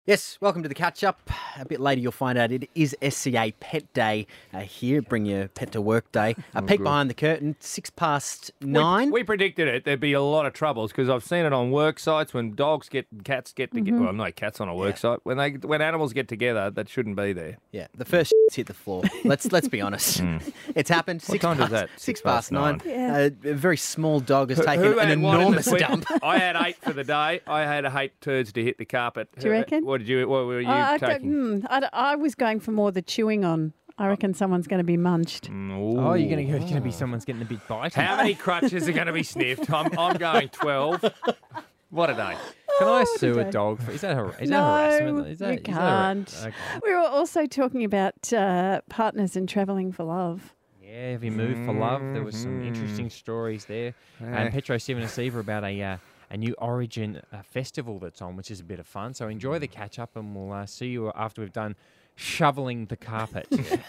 Yes, welcome to the catch-up. A bit later you'll find out it is SCA Pet Day here. Bring your pet to work day. A peek behind the curtain, 9:06. We predicted it. There'd be a lot of troubles because I've seen it on work sites when cats get together. Well, no cats on a work site. When animals get together, that shouldn't be there. Yeah, the first hit the floor. Let's be honest. It's happened. What time is that? 9:06. Yeah. A very small dog has taken Who an had what in the enormous sweep? dump. I had 8 for the day. I had 8 turds to hit the carpet. Do you reckon? What were you taking? I was going for more the chewing on. I reckon someone's going to be munched. Oh, you're going to be someone's getting a bit bitey. How many crutches are going to be sniffed? I'm going 12. What a day. Can I sue a dog? Is that harassment? You can't. Okay. We were also talking about partners and travelling for love. Yeah, have you moved for love? There was some interesting stories there. And Petro Civoniceva about a new Origin festival that's on, which is a bit of fun. So enjoy the catch-up and we'll see you after we've done shoveling the carpet.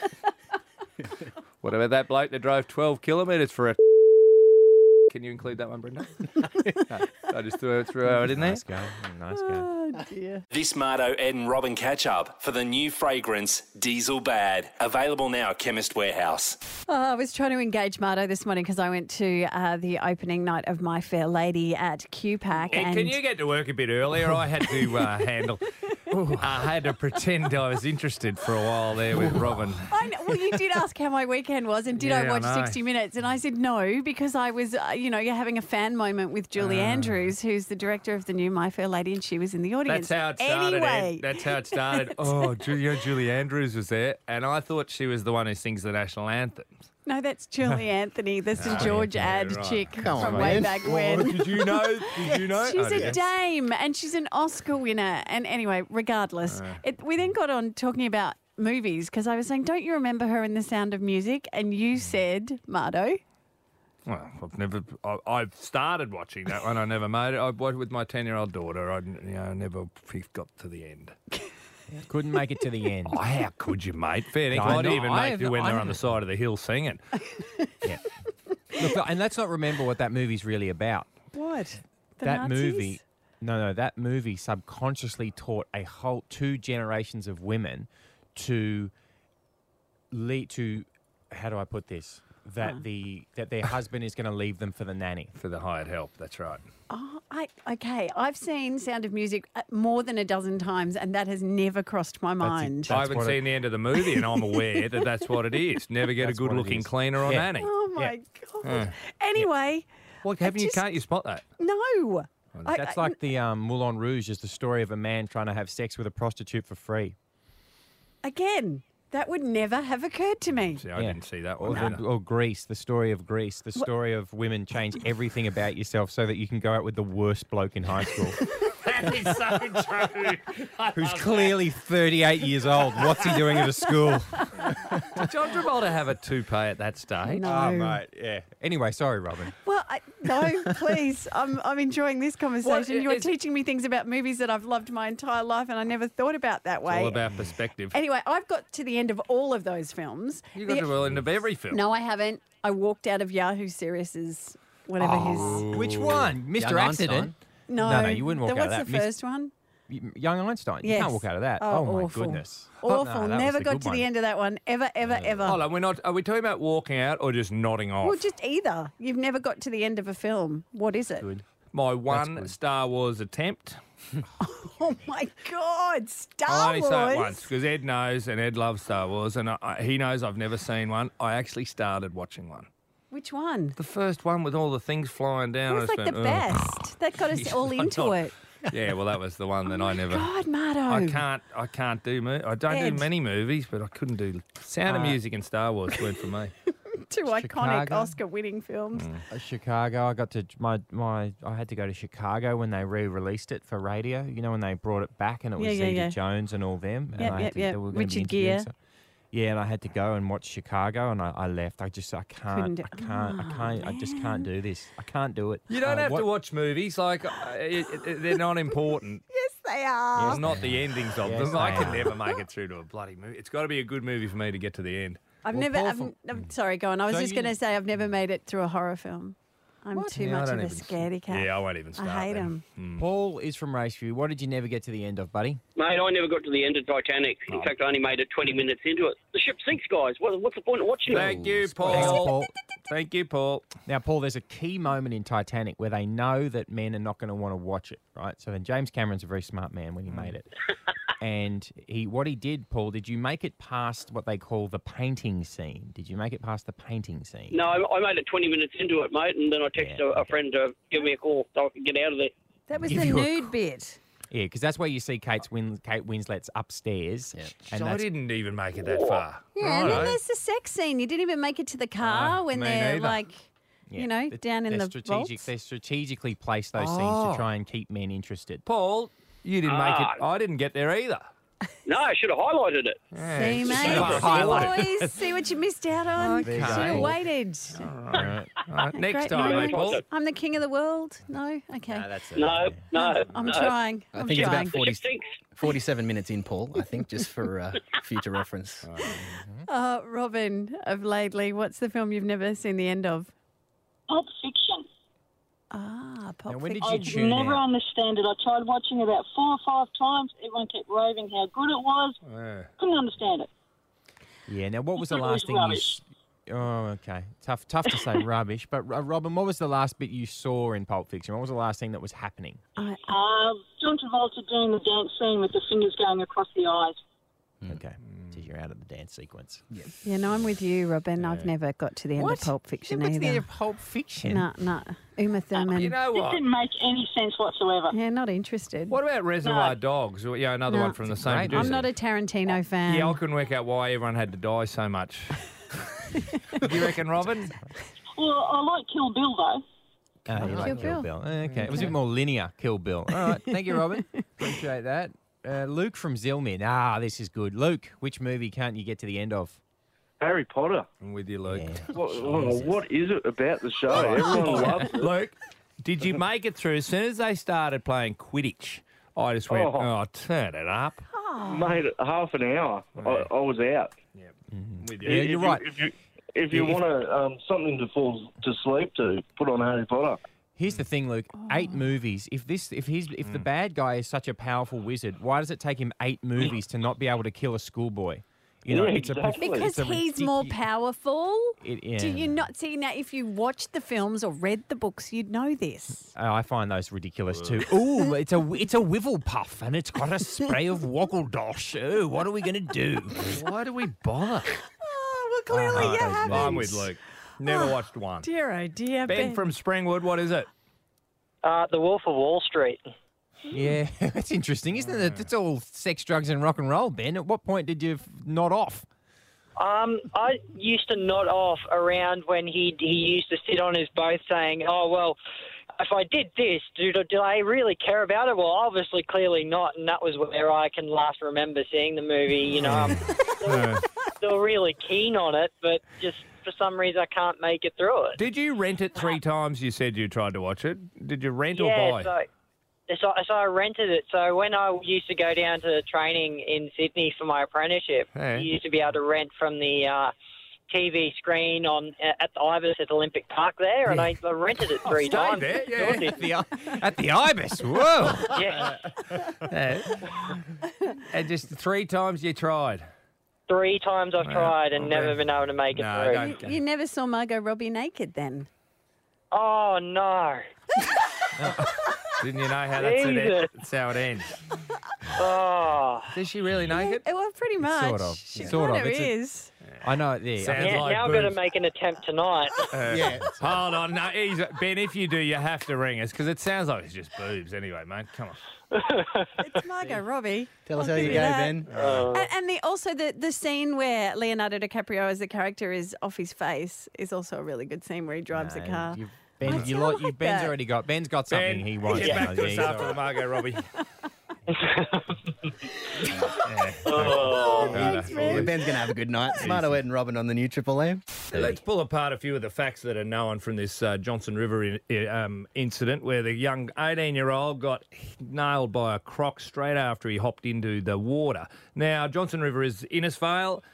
What about that bloke that drove 12 kilometres for a... Can you include that one, Brenda? No, I just threw it in there. Nice go. Oh, dear. This Mardo, Ed and Robin catch-up for the new fragrance Diesel Bad. Available now at Chemist Warehouse. I was trying to engage Mardo this morning because I went to the opening night of My Fair Lady at QPAC. And can you get to work a bit earlier? I had to handle... I had to pretend I was interested for a while there with Robin. I know. Well, you did ask how my weekend was and did I watch 60 Minutes? And I said no because I was, you're having a fan moment with Julie Andrews, who's the director of the new My Fair Lady, and she was in the audience. That's how it started, Anyway. Ed. That's how it started. Julie Andrews was there, and I thought she was the one who sings the national anthems. No, that's Julie Anthony, the St George ad right. chick Come from on, way man. back when. Did you know? She's a dame and she's an Oscar winner. And anyway, regardless, we then got on talking about movies because I was saying, don't you remember her in The Sound of Music? And you said, Mardo. Well, I've started watching that one. I never made it. I watched with my 10-year-old daughter. I never got to the end. Couldn't make it to the end. Oh, how could you, mate? Fair No, dinkum. I no, didn't even I make have- it when I they're on the haven't. side of the hill singing. Yeah. Look, and let's not remember what that movie's really about. What? The That Nazis? movie, that movie subconsciously taught a whole 2 generations of women to lead to, how do I put this? That their husband is going to leave them for the nanny. For the hired help, that's right. Oh, I've seen Sound of Music more than a dozen times, and that has never crossed my mind. I haven't seen the end of the movie, and I'm aware that that's what it is. Never get That's a what it good-looking is. cleaner on Yeah. Annie. Oh my God! Anyway, Well, can't you spot that? no. That's like the Moulin Rouge is the story of a man trying to have sex with a prostitute for free. Again, that would never have occurred to me. See, I didn't see that Or, one. or Greece, the story of Greece, the story of women change everything about yourself so that you can go out with the worst bloke in high school. That is so true. Who's clearly 38 years old. What's he doing at a school? Did John Travolta have a toupee at that stage? No. Oh, mate, yeah. Anyway, sorry, Robin. Well, no, please. I'm enjoying this conversation. You're is- teaching me things about movies that I've loved my entire life, and I never thought about that It's way. all about perspective. Anyway, I've got to the end of all of those films. You got to the end of every film. No, I haven't. I walked out of Yahoo Serious's whatever his. Which one? Mr. Young Accident? Einstein. No, No, you wouldn't walk out of What's that. the first one? Young Einstein. You Yes. can't walk out of that. Oh, Oh, my awful. goodness. Awful. No, that was Never the got good to one. the end of that one. Ever. Hold on, are we talking about walking out or just nodding off? Well, just either. You've never got to the end of a film. What is it? Good. My one good. Star Wars attempt. Oh my God, I Star only Wars. say it once because Ed knows and Ed loves Star Wars and he knows I've never seen one. I actually started watching one. Which one? The first one with all the things flying down. It was I like just the went, "Ugh." best. That got us Jeez, all why into not? it. Yeah, well, that was the one that I never. God, Mardo. I can't do. I don't Ed. do many movies, but I couldn't do Sound of Music and Star Wars weren't for me. Two iconic Chicago. Oscar-winning films. Chicago. I got to I had to go to Chicago when they re-released it for radio. You know when they brought it back and it was Yeah, Zeta yeah. Jones and all them. And Yep, I had yep, to, yep. they were gonna be Richard interviewing Gere. some- Yeah, and I had to go and watch Chicago, and I left. I just Couldn't do- I just can't do this. I can't do it. You don't have what- to watch movies like they're not important. Yes, they are. It's not the endings of Yes, them. I they can are. never make it through to a bloody movie. It's got to be a good movie for me to get to the end. I've Well, never. Paul I'm sorry, go on. I was So just you- going to say I've never made it through a horror film. I'm too Yeah, I much of don't a even- scaredy cat. Yeah, I won't even start. I hate then. them. Paul is from Raceview. What did you never get to the end of, buddy? Mate, I never got to the end of Titanic. In fact, I only made it 20 minutes into it. The ship sinks, guys. What's the point of watching it? Thank you, Hang on, Paul. Paul. Thank you, Paul. Now, Paul, there's a key moment in Titanic where they know that men are not going to want to watch it, right? So then James Cameron's a very smart man when he made it. And what he did, Paul, did you make it past what they call the painting scene? Did you make it past the painting scene? No, I made it 20 minutes into it, mate, and then I texted a friend to give me a call so I could get out of there. That was Give the you a nude bit. Yeah, because that's where you see Kate Winslet's upstairs. And I that's, didn't even make it that far. Yeah, and then Righto. there's the sex scene. You didn't even make it to the car when me they're neither. like, you know, down in they're the strategic. vaults. They strategically place those scenes to try and keep men interested. Paul, you didn't make it. I didn't get there either. No, I should have highlighted it. See, mate. Highlight Boys, see what you missed out on. There you Should go. have waited. All right, next Great time, moment. mate, Paul. I'm I'm the king of the world. No? Okay. That's it. No. I'm trying. I I'm think it's trying. about 40, Ship sinks. 47 minutes in, Paul, I think, just for future reference. Robin of Laidley, what's the film you've never seen the end of? Pulp Fiction. Ah, Pulp Now, when did Fiction. you I tune never out? understand it. I tried watching it about 4 or 5 times. Everyone kept raving how good it was. Couldn't understand it. Yeah. Now, what was the It was last thing you? rubbish. Oh, okay. Tough to say rubbish. But Robin, what was the last bit you saw in Pulp Fiction? What was the last thing that was happening? John Travolta doing the dance scene with the fingers going across the eyes. Okay. So you're out of the dance sequence. Yeah, no, I'm with you, Robin. I've never got to the end of Pulp Fiction What's the end either. of Pulp Fiction? No. Uma Thurman. You know It what? didn't make any sense whatsoever. Yeah, not interested. What about Reservoir Dogs? Yeah, another No. one from the same great producer. I'm not a Tarantino fan. Yeah, I couldn't work out why everyone had to die so much. Do you reckon, Robin? Well, I like Kill Bill, though. Oh, you like Kill Kill Bill. Okay. It was a bit more linear, Kill Bill. All right. Thank you, Robin. Appreciate that. Luke from Zilman. This is good. Luke, which movie can't you get to the end of? Harry Potter. I'm with you, Luke. What is it about the show? Everyone loves it. Luke, did you make it through? As soon as they started playing Quidditch, I just went, turn it up. Made it half an hour. I was out. With Yeah, you. you're right. If you want something to fall to sleep to, put on Harry Potter. Here's the thing, Luke. 8 movies. If the bad guy is such a powerful wizard, why does it take him 8 movies to not be able to kill a schoolboy? You know, Yeah, it's exactly. Because he's more powerful. Yeah. Do you not see now? If you watched the films or read the books, you'd know this. I find those ridiculous too. Ooh, it's a Wifflepuff and it's got a spray of Woggledosh. Oh, what are we going to do? Why do we bother? Oh, well, clearly you haven't. I'm with Luke. Never watched one. Dear, oh dear. Ben from Springwood, what is it? The Wolf of Wall Street. Yeah, that's interesting, isn't it? It's all sex, drugs, and rock and roll, Ben. At what point did you nod off? I used to nod off around when he used to sit on his boat saying, "Oh well, if I did this, do I really care about it?" Well, obviously, clearly not, and that was where I can last remember seeing the movie. You know, still really keen on it, but just for some reason I can't make it through it. Did you rent it 3 times? You said you tried to watch it. Did you rent or Yeah, buy? so I rented it. So when I used to go down to training in Sydney for my apprenticeship, Hey. you used to be able to rent from the TV screen at the Ibis at Olympic Park there, and I rented it 3 Stayed times. there, yeah. At the Ibis. Whoa. Yeah, And just 3 times you tried. 3 times I've tried and never been able to make it No, through. don't. You never saw Margot Robbie naked then? Oh no! Didn't you know how Jesus. that's how it ends? Oh, Is she really naked? Well, pretty much. Sort of. She Sort kind of. of It's a- is. I know. Yeah. Sounds yeah, like now I've got to boobs. make an attempt tonight. Hold on. No, Ben, if you do, you have to ring us because it sounds like it's just boobs anyway, mate. Come on. It's Margot Robbie. Tell us I'll how you give go, that. Ben. And also the scene where Leonardo DiCaprio as the character is off his face is also a really good scene where he drives the car. Ben, I you don't like, like Ben's that. already got. Ben's got something Ben, he wants. get back to us He's after all the Margot Robbie. Thanks, Yeah, Ben. Ben's going to have a good night. Smarto Ed and Robin on the new Triple M. Let's pull apart a few of the facts that are known from this Johnson River incident where the young 18-year-old got nailed by a croc straight after he hopped into the water. Now, Johnson River is Innisfail,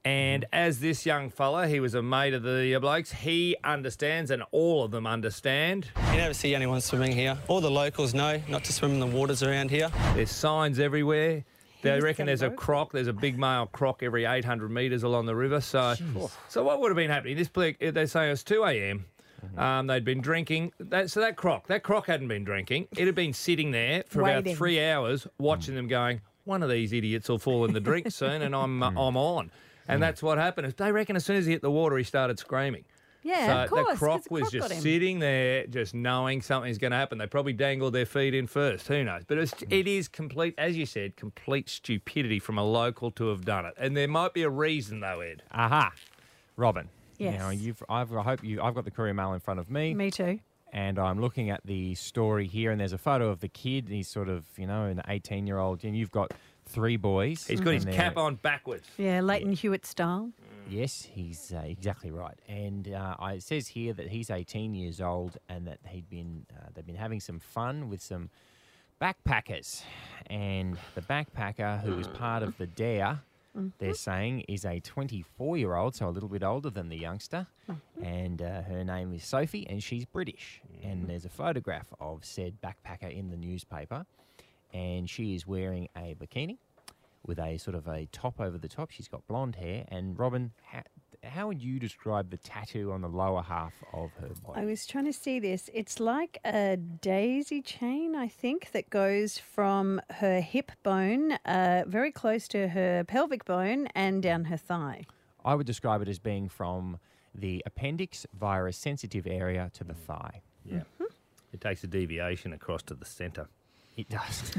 And as this young fella, he was a mate of the blokes, he understands, and all of them understand. You never see anyone swimming here. All the locals know not to swim in the waters around here. There's signs everywhere. They He's reckon the there's a local. croc. There's a big male croc every 800 metres along the river. So what would have been happening? This bloke, they're saying it was 2 a.m. They'd been drinking. That croc hadn't been drinking. It had been sitting there for about Waiting. 3 hours, watching them going, one of these idiots will fall in the drink soon, and I'm on. And that's what happened. They reckon as soon as he hit the water, he started screaming. Yeah, of course. The 'cause croc the was croc just got him. sitting there, just knowing something's going to happen. They probably dangled their feet in first. Who knows? But it is complete, as you said, complete stupidity from a local to have done it. And there might be a reason, though, Ed. Aha. Robin. Yes. Now, I've got the Courier Mail in front of me. Me too. And I'm looking at the story here, and there's a photo of the kid. He's sort of, an 18-year-old, and you've got 3 boys. He's got his and cap on backwards. Yeah, Leighton Hewitt style. Yes, he's exactly right. And it says here that he's 18 years old, and that they've been having some fun with some backpackers. And the backpacker who is part of the dare, they're saying, is a 24-year-old, so a little bit older than the youngster. And her name is Sophie, and she's British. And there's a photograph of said backpacker in the newspaper, and she is wearing a bikini with a sort of a top over the top. She's got blonde hair. And Robin, how would you describe the tattoo on the lower half of her body? I was trying to see this. It's like a daisy chain, I think, that goes from her hip bone, very close to her pelvic bone, and down her thigh. I would describe it as being from the appendix via a sensitive area to the thigh. Yeah. It takes a deviation across to the centre. It does.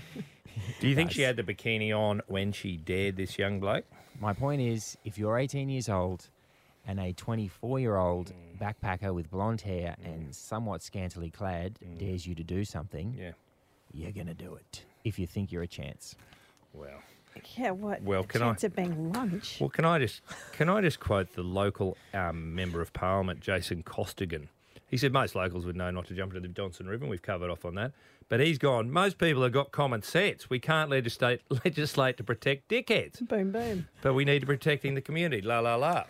Do you think she had the bikini on when she dared this young bloke? My point is, if you're 18 years old and a 24-year-old backpacker with blonde hair and somewhat scantily clad dares you to do something, you're going to do it if you think you're a chance. Well, Yeah, what? Well, a can chance of being lunch. Well, can I just quote the local member of Parliament, Jason Costigan? He said most locals would know not to jump into the Johnson River, and we've covered off on that. But he's gone, most people have got common sense. We can't legislate to protect dickheads. Boom, boom. But we need to protecting the community. La, la, la.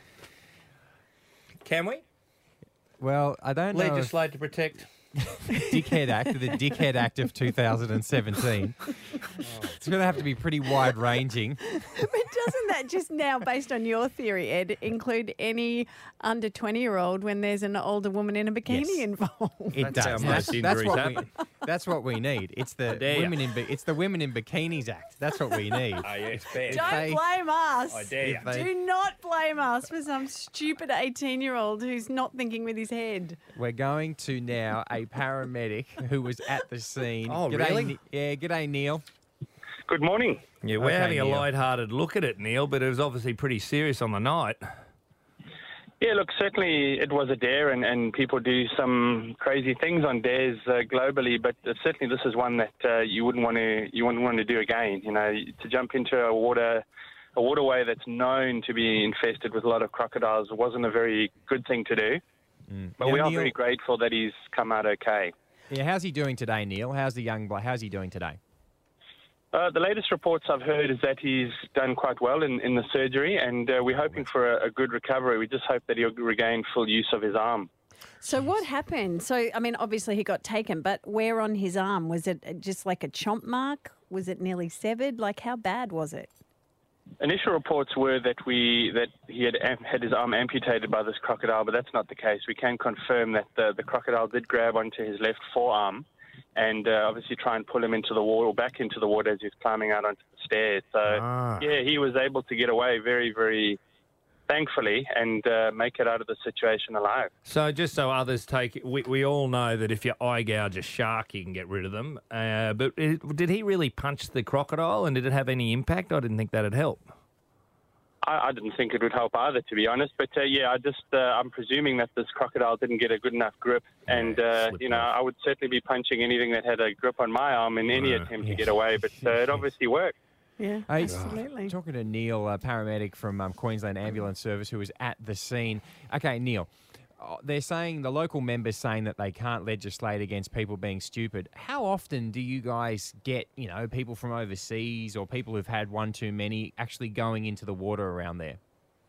Can we? Well, I don't know. Legislate to protect... Dickhead Act, the Dickhead Act of 2017. It's going to have to be pretty wide-ranging. But doesn't that just now, based on your theory, Ed, include any under 20-year-old when there's an older woman in a bikini Yes. involved? It That's does. how most injuries happen. That's what we need. It's the Women in Bikinis Act. That's what we need. Oh, yes, fair. Don't blame us. I dare you. Do not blame us for some stupid 18-year-old who's not thinking with his head. We're going to now a paramedic who was at the scene. Oh, G'day, really? G'day, Neil. Good morning. Yeah, we're Okay, having a Neil. light-hearted look at it, Neil, but it was obviously pretty serious on the night. Yeah, look, certainly it was a dare, and people do some crazy things on dares globally, but certainly this is one that you wouldn't want to do again. You know, to jump into a waterway that's known to be infested with a lot of crocodiles wasn't a very good thing to do. But Now, we are Neil- very grateful that he's come out okay. Yeah, how's he doing today, Neil? How's he doing today? The latest reports I've heard is that he's done quite well in the surgery, and we're hoping for a good recovery. We just hope that he'll regain full use of his arm. So what happened? So, I mean, obviously he got taken, but where on his arm? Was it just like a chomp mark? Was it nearly severed? Like, how bad was it? Initial reports were that he had his arm amputated by this crocodile, but that's not the case. We can confirm that the crocodile did grab onto his left forearm and obviously try and pull him into the water, or back into the water as he was climbing out onto the stairs. So, yeah, he was able to get away very, very thankfully and make it out of the situation alive. So just so others take it, we all know that if you eye gouge a shark, you can get rid of them. But did he really punch the crocodile, and did it have any impact? I didn't think that'd help. I didn't think it would help either, to be honest. But, yeah, I'm presuming that this crocodile didn't get a good enough grip. And, I would certainly be punching anything that had a grip on my arm in any attempt to get away. But it obviously worked. Yeah, Hey, absolutely. Talking to Neil, a paramedic from Queensland Ambulance Service, who was at the scene. Okay, Neil, they're saying, the local members saying that they can't legislate against people being stupid. How often do you guys get, people from overseas or people who've had one too many actually going into the water around there?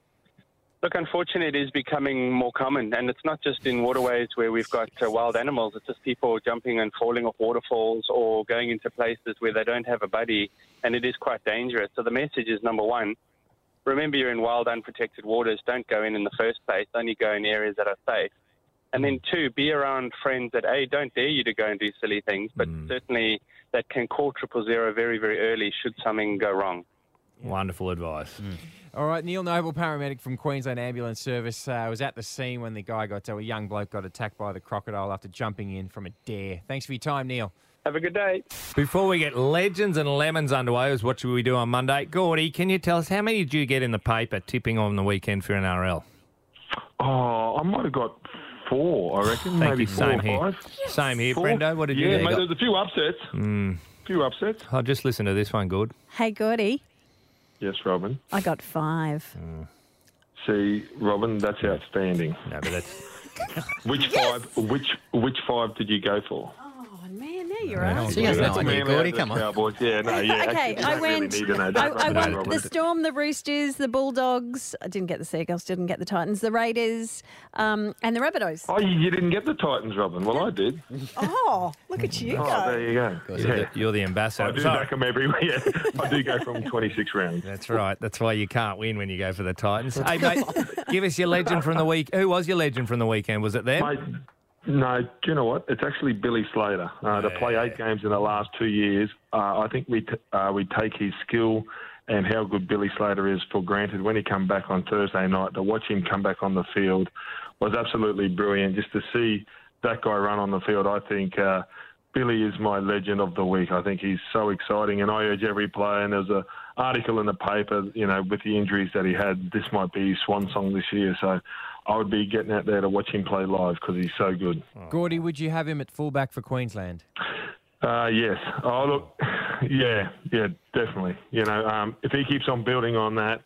Look, unfortunately, it is becoming more common, and it's not just in waterways where we've got wild animals. It's just people jumping and falling off waterfalls or going into places where they don't have a buddy, and it is quite dangerous. So the message is, number one, remember you're in wild, unprotected waters. Don't go in the first place. Only go in areas that are safe. And then two, be around friends that, A, don't dare you to go and do silly things, but certainly that can call 000 very, very early should something go wrong. Wonderful advice. All right, Neil Noble, paramedic from Queensland Ambulance Service, was at the scene when a young bloke got attacked by the crocodile after jumping in from a dare. Thanks for your time, Neil. Have a good day. Before we get Legends and Lemons underway, what should we do on Monday? Gordy, can you tell us how many did you get in the paper tipping on the weekend for NRL? Oh, I might have got 4, I reckon. Thank maybe you. 4 Same or here. 5. Same here, 4? Brendo. What did you Yeah, get? mate, there's a few upsets. I'll just listen to this one, good. Hey, Gordy, Yes, Robin. I got 5. See, Robin, that's outstanding. No, but that's... Which 5? Which 5 did you go for? Oh, man, now you're right. She has no idea, Gordy. Come on. Cowboys. Yeah, no, yeah. Okay, actually, I don't really went. need to know. I Don't went know, Robin. the Storm, the Roosters, the Bulldogs. I didn't get the Seagulls, didn't get the Titans, the Raiders, and the Rabbitohs. Oh, you didn't get the Titans, Robin. Well, I did. Oh, look at you Oh, go. there you go. Yeah. You're the ambassador. I do Sorry. back them every week. Yeah, I do go from 26 rounds. That's right. That's why you can't win when you go for the Titans. Hey, mate, give us your legend from the week. Who was your legend from the weekend? Was it them? Mate, no, do you know what? It's actually Billy Slater. To play 8 games in the last 2 years, I think we take his skill and how good Billy Slater is for granted. When he come back on Thursday night, to watch him come back on the field was absolutely brilliant. Just to see that guy run on the field, I think Billy is my legend of the week. I think he's so exciting, and I urge every player, and there's an article in the paper, with the injuries that he had, this might be his swan song this year. So I would be getting out there to watch him play live because he's so good. Gordy, would you have him at fullback for Queensland? Yes. Oh, look, yeah, definitely. If he keeps on building on that,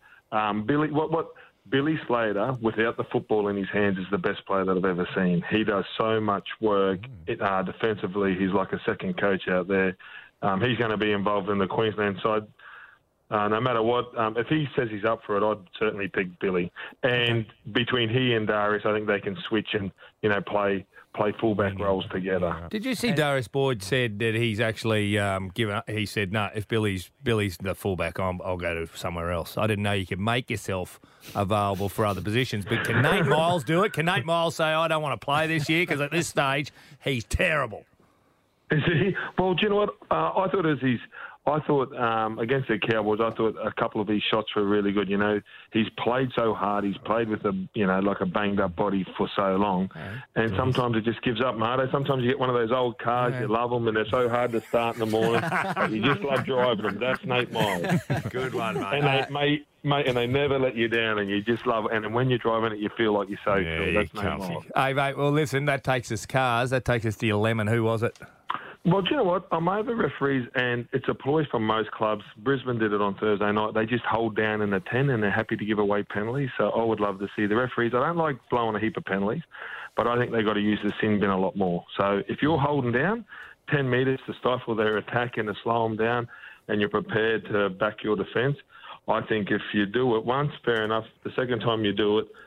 Billy Slater, without the football in his hands, is the best player that I've ever seen. He does so much work defensively. He's like a second coach out there. He's going to be involved in the Queensland side. No matter what, if he says he's up for it, I'd certainly pick Billy. And between he and Darius, I think they can switch and play fullback roles together. Did you see Darius Boyd said that he's actually given up? He said, no, if Billy's the fullback, I'll go to somewhere else. I didn't know you could make yourself available for other positions. But can Nate Miles do it? Can Nate Miles say, I don't want to play this year? Because at this stage, he's terrible. Is he? Well, do you know what? I thought against the Cowboys, I thought a couple of his shots were really good. He's played so hard. He's played with like a banged up body for so long, and sometimes it just gives up, Marto. Sometimes you get one of those old cars, you love them, and they're so hard to start in the morning, but you just love driving them. That's Nate Miles. Good one, mate. And mate, and they never let you down, and you just love it. And when you're driving it, you feel like you're so cool. That's Nate Miles. Hey, mate, well, listen, that takes us cars. That takes us to your lemon. Who was it? Well, do you know what? I'm over referees, and it's a ploy from most clubs. Brisbane did it on Thursday night. They just hold down in the 10, and they're happy to give away penalties. So I would love to see the referees. I don't like blowing a heap of penalties, but I think they've got to use the sin bin a lot more. So if you're holding down 10 metres to stifle their attack and to slow them down, and you're prepared to back your defence, I think if you do it once, fair enough. The second time you do it,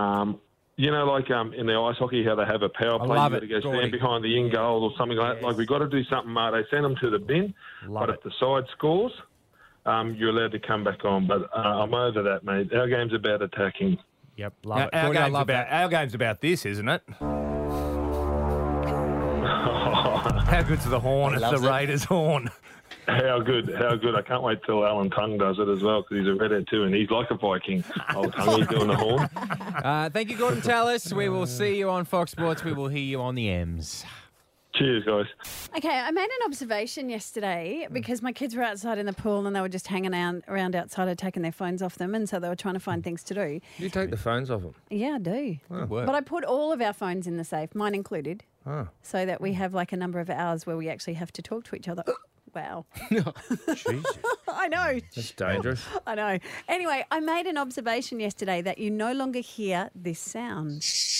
like in the ice hockey, how they have a power play, you've got to go stand behind the in goal or something like that. Like, we've got to do something, Mark. They send them to the bin, but if the side scores, you're allowed to come back on. But I'm over that, mate. Our game's about attacking. Yep, love it. Our game's about this, isn't it? How good's the horn? It's the Raiders' horn. How good. I can't wait till Alan Tongue does it as well, because he's a redhead too, and he's like a Viking. Old Tongue, doing the horn. Thank you, Gordon Tallis. We will see you on Fox Sports. We will hear you on the M's. Cheers, guys. Okay, I made an observation yesterday because my kids were outside in the pool and they were just hanging around outside. I'd taken their phones off them, and so they were trying to find things to do. You take the phones off them? Yeah, I do. Oh. But I put all of our phones in the safe, mine included, so that we have like a number of hours where we actually have to talk to each other. Wow. Jesus. I know. That's dangerous. I know. Anyway, I made an observation yesterday that you no longer hear this sound.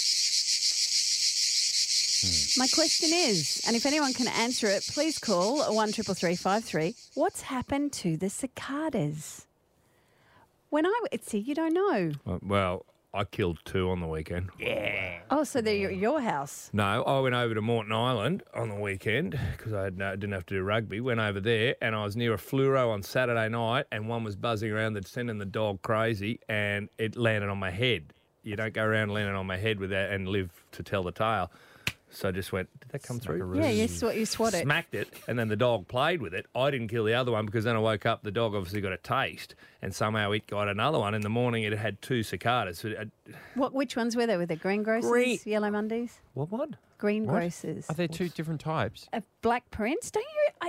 My question is, and if anyone can answer it, please call 133353. What's happened to the cicadas? See, you don't know. Well, I killed 2 on the weekend. Yeah. Oh, so they're your house. No, I went over to Moreton Island on the weekend because I didn't have to do rugby. Went over there and I was near a fluoro on Saturday night and one was buzzing around that's sending the dog crazy and it landed on my head. You don't go around landing on my head with that and live to tell the tale. So I just went, did that come through? Yeah, you swat it. Smacked it, and then the dog played with it. I didn't kill the other one because then I woke up, the dog obviously got a taste, and somehow it got another one. In the morning, it had 2 cicadas. Which ones were they? Were they greengrocers, yellow Mondays? What? Greengrocers. Are there 2 different types? Black Prince? Don't you?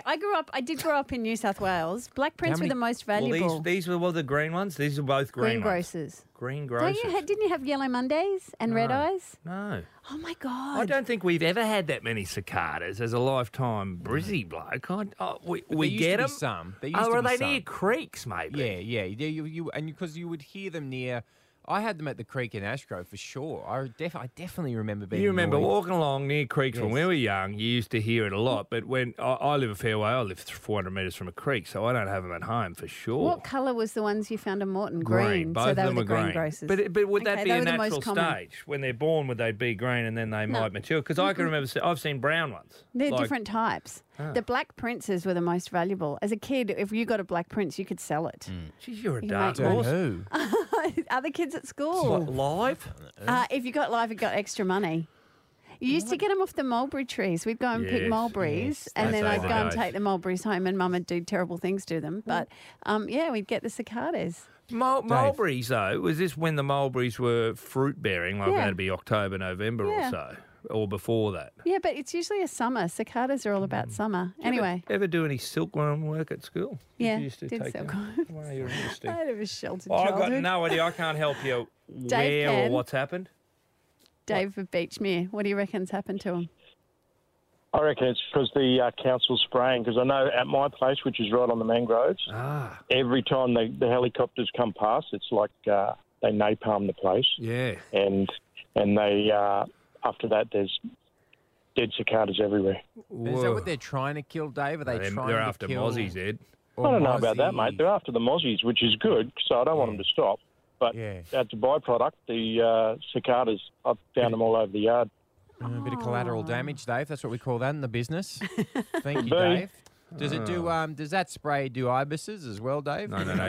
I did grow up in New South Wales. Black Prince were the most valuable. Well, these were the green ones. These are both green ones. Greengrocers. Greengrocers. Didn't you have yellow Mondays and red eyes? No. Oh my God! I don't think we've ever had that many cicadas as a lifetime Brizzy bloke. We get them. Some. Are they near creeks, maybe? Yeah. And because you would hear them near. I had them at the creek in Ashgrove for sure. I definitely remember being. You remember annoyed. walking along near creeks when we were young. You used to hear it a lot. But when I live a fair way, I live 400 metres from a creek, so I don't have them at home for sure. What colour was the ones you found in Morton? Green. Both so they of them were the green. greengrocers. But would that be a natural common. stage? When they're born, would they be green and then they might mature? Because I can remember, I've seen brown ones. They're different types. The Black Princes were the most valuable. As a kid, if you got a Black Prince, you could sell it. Jeez, you're a dark horse. Who? Other kids at school. What, live? If you got live, you got extra money. You used to get them off the mulberry trees. We'd go and pick mulberries, and then I'd go and take the mulberries home, and Mum would do terrible things to them. But, we'd get the cicadas. Mulberries, though, was this when the mulberries were fruit-bearing, like that'd be October, November or so? Or before that? Yeah, but it's usually a summer. Cicadas are all about summer. Anyway. Ever do any silkworm work at school? Yeah, did silkworm. Well, you're interesting. I had a sheltered I've childhood. got no idea. I can't help you Dave where or can. what's happened. Dave of Beachmere, what do you reckon's happened to him? I reckon it's because the council's spraying, because I know at my place, which is right on the mangroves, every time the helicopters come past, it's like they napalm the place. Yeah. And they... after that, there's dead cicadas everywhere. Is that what they're trying to kill, Dave? Are they trying they're to after kill... mozzies, Ed. I don't know about that, mate. They're after the mozzies, which is good, so I don't want them to stop. But as a byproduct, the cicadas, I've found them all over the yard. A bit of collateral damage, Dave. That's what we call that in the business. Thank you, Dave. Does it do? Does that spray do ibises as well, Dave? No. Hey.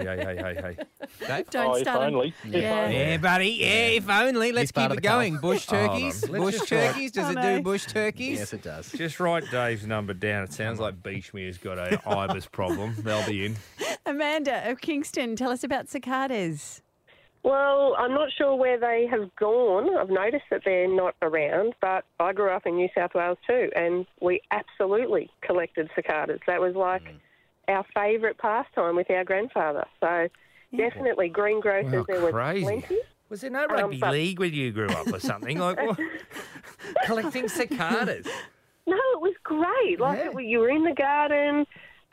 Dave? Don't if start only. Yeah, buddy. Yeah, if only. Let's keep it going. Bush turkeys. Bush turkeys. Does it do bush turkeys? Yes, it does. Just write Dave's number down. It sounds like Beachmere's got an ibis problem. They'll be in. Amanda of Kingston, tell us about cicadas. Well, I'm not sure where they have gone. I've noticed that they're not around, but I grew up in New South Wales too, and we absolutely collected cicadas. That was like our favourite pastime with our grandfather. So definitely greengrocers, there was plenty. Was there no rugby league when you grew up or something? Like what? Collecting cicadas? No, it was great. You were in the garden.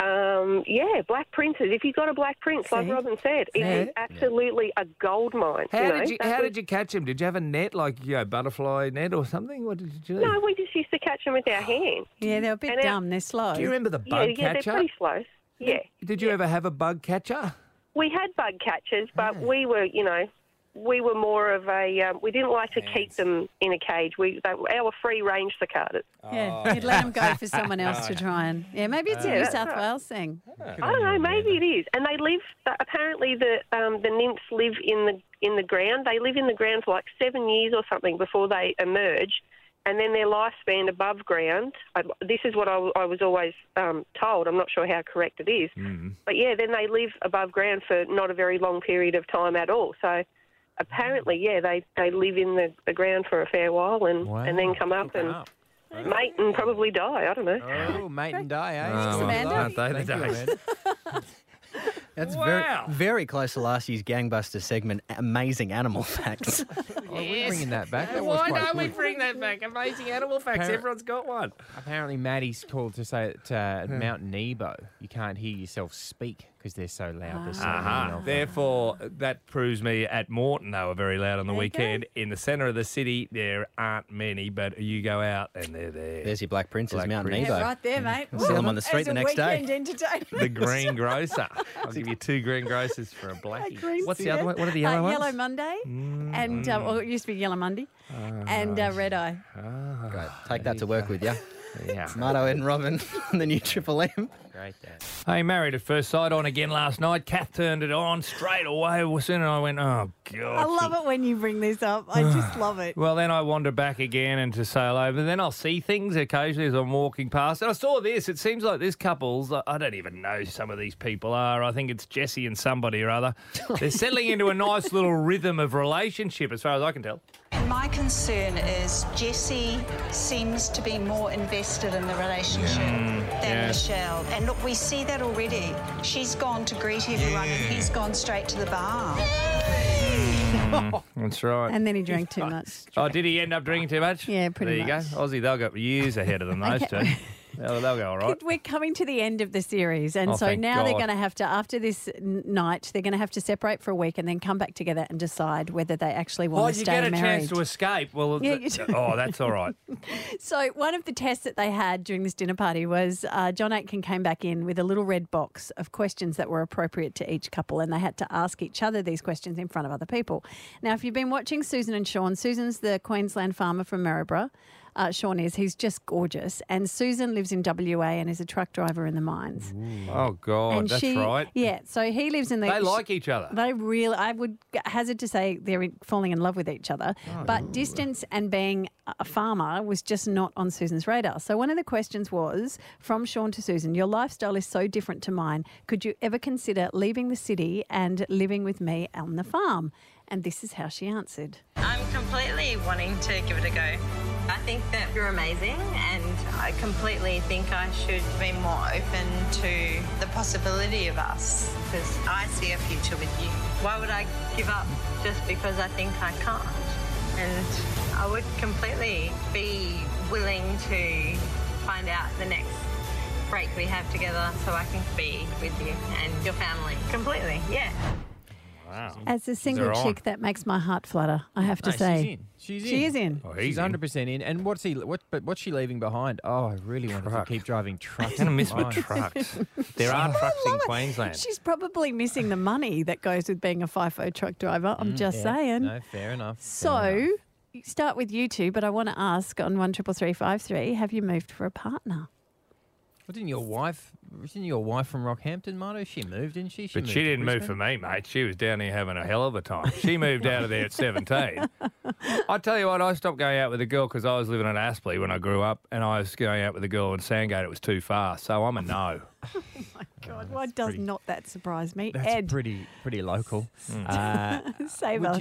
Black Princes. If you got a Black Prince, like Robin said, it was absolutely a gold mine. How did you catch them? Did you have a net, like butterfly net or something? What did you do? No, we just used to catch them with our hands. Yeah, they're a bit dumb. They're slow. Do you remember the bug catcher? Yeah, they're pretty slow. Yeah. Did you ever have a bug catcher? We had bug catchers, but we were, we were more of a. We didn't like to keep them in a cage. They were free-range cicadas. Yeah, you'd let them go for someone else to try and. Yeah, maybe it's a New South Wales thing. I don't know. Maybe it is. And they live. Apparently, the nymphs live in the ground. They live in the ground for like 7 years or something before they emerge, and then their lifespan above ground. This is what I was always told. I'm not sure how correct it is, but yeah, then they live above ground for not a very long period of time at all. So. Apparently, they live in the ground for a fair while and then come up and mate and probably die. I don't know. Oh, mate and die, eh? Amanda? Aren't they the days? That's very, very close to last year's Gangbuster segment, Amazing Animal Facts. we're bringing that back. That was Why quite don't we good. bring that back? Amazing animal facts. Apparent- Everyone's got one. Apparently, Maddie's called to say that Mount Nebo, you can't hear yourself speak because they're so loud. There's so many of them. Therefore, that proves me at Moreton they were very loud on the weekend. In the centre of the city, there aren't many, but you go out and they're there. There's your Black Princess, Mount Prince. Nebo. Yeah, right there, mate. See them on the street As the a next day. weekend entertainment. The green grocer. I'll give you 2 green grocers for a blackie. What's the other one? What are the yellow ones? Yellow Monday, and well, it used to be Yellow Monday, and Red Eye. Great. Take that to work with you. Yeah. Marto, Ed and Robin on the new Triple M. Great, Dad. Hey, Married at First Sight on again last night. Kath turned it on straight away. As soon as I went, oh, God. I love it when you bring this up. I just love it. Well, then I wander back again and to sail over. Then I'll see things occasionally as I'm walking past. And I saw this. It seems like this couple's, I don't even know who some of these people are. I think it's Jesse and somebody or other. They're settling into a nice little rhythm of relationship as far as I can tell. My concern is Jessie seems to be more invested in the relationship than Michelle. And look, we see that already. She's gone to greet everyone and he's gone straight to the bar. That's right. And then he drank too much. Oh, did he end up drinking too much? Yeah, pretty There you much. go. Aussie, they'll go years ahead of them, those two. They'll go all right. We're coming to the end of the series, and Oh, so thank now they're God. going to have to, after this night, they're going to have to separate for a week and then come back together and decide whether they actually Oh, want to you stay get a married. chance to escape. Well, Yeah, you do. oh, that's all right. So one of the tests that they had during this dinner party was John Aitken came back in with a little red box of questions that were appropriate to each couple, and they had to ask each other these questions in front of other people. Now, if you've been watching Susan and Sean, Susan's the Queensland farmer from Maryborough. Sean is. He's just gorgeous. And Susan lives in WA and is a truck driver in the mines. Oh, God, And that's she- right. Yeah, so he lives in the... They like each other. They really, I would hazard to say they're falling in love with each other. But distance and being a farmer was just not on Susan's radar. So one of the questions was, from Sean to Susan, your lifestyle is so different to mine. Could you ever consider leaving the city and living with me on the farm? And this is how she answered. I'm completely wanting to give it a go. I think that you're amazing, and I completely think I should be more open to the possibility of us, because I see a future with you. Why would I give up just because I think I can't? And I would completely be willing to find out the next break we have together so I can be with you and your family. Completely, yeah. Wow. As a single They're on. chick, that makes my heart flutter, I have to No, say. She's in. She is in. Oh, She's 100% in. And what's she leaving behind? Oh, I really want to keep driving trucks. I'm going to miss my Mine. trucks. There are trucks in Queensland. She's probably missing the money that goes with being a FIFO truck driver. I'm just saying. No, fair enough. So, start with you two, but I want to ask on 133353, have you moved for a partner? Well, didn't your wife from Rockhampton, Marto? She moved, didn't she? But she didn't move for me, mate. She was down here having a hell of a time. She moved out of there at 17. I tell you what, I stopped going out with a girl because I was living in Aspley when I grew up, and I was going out with a girl in Sandgate. It was too far, so I'm a no. Oh, my God. Why does not that surprise me? That's Ed, pretty local. save Would us.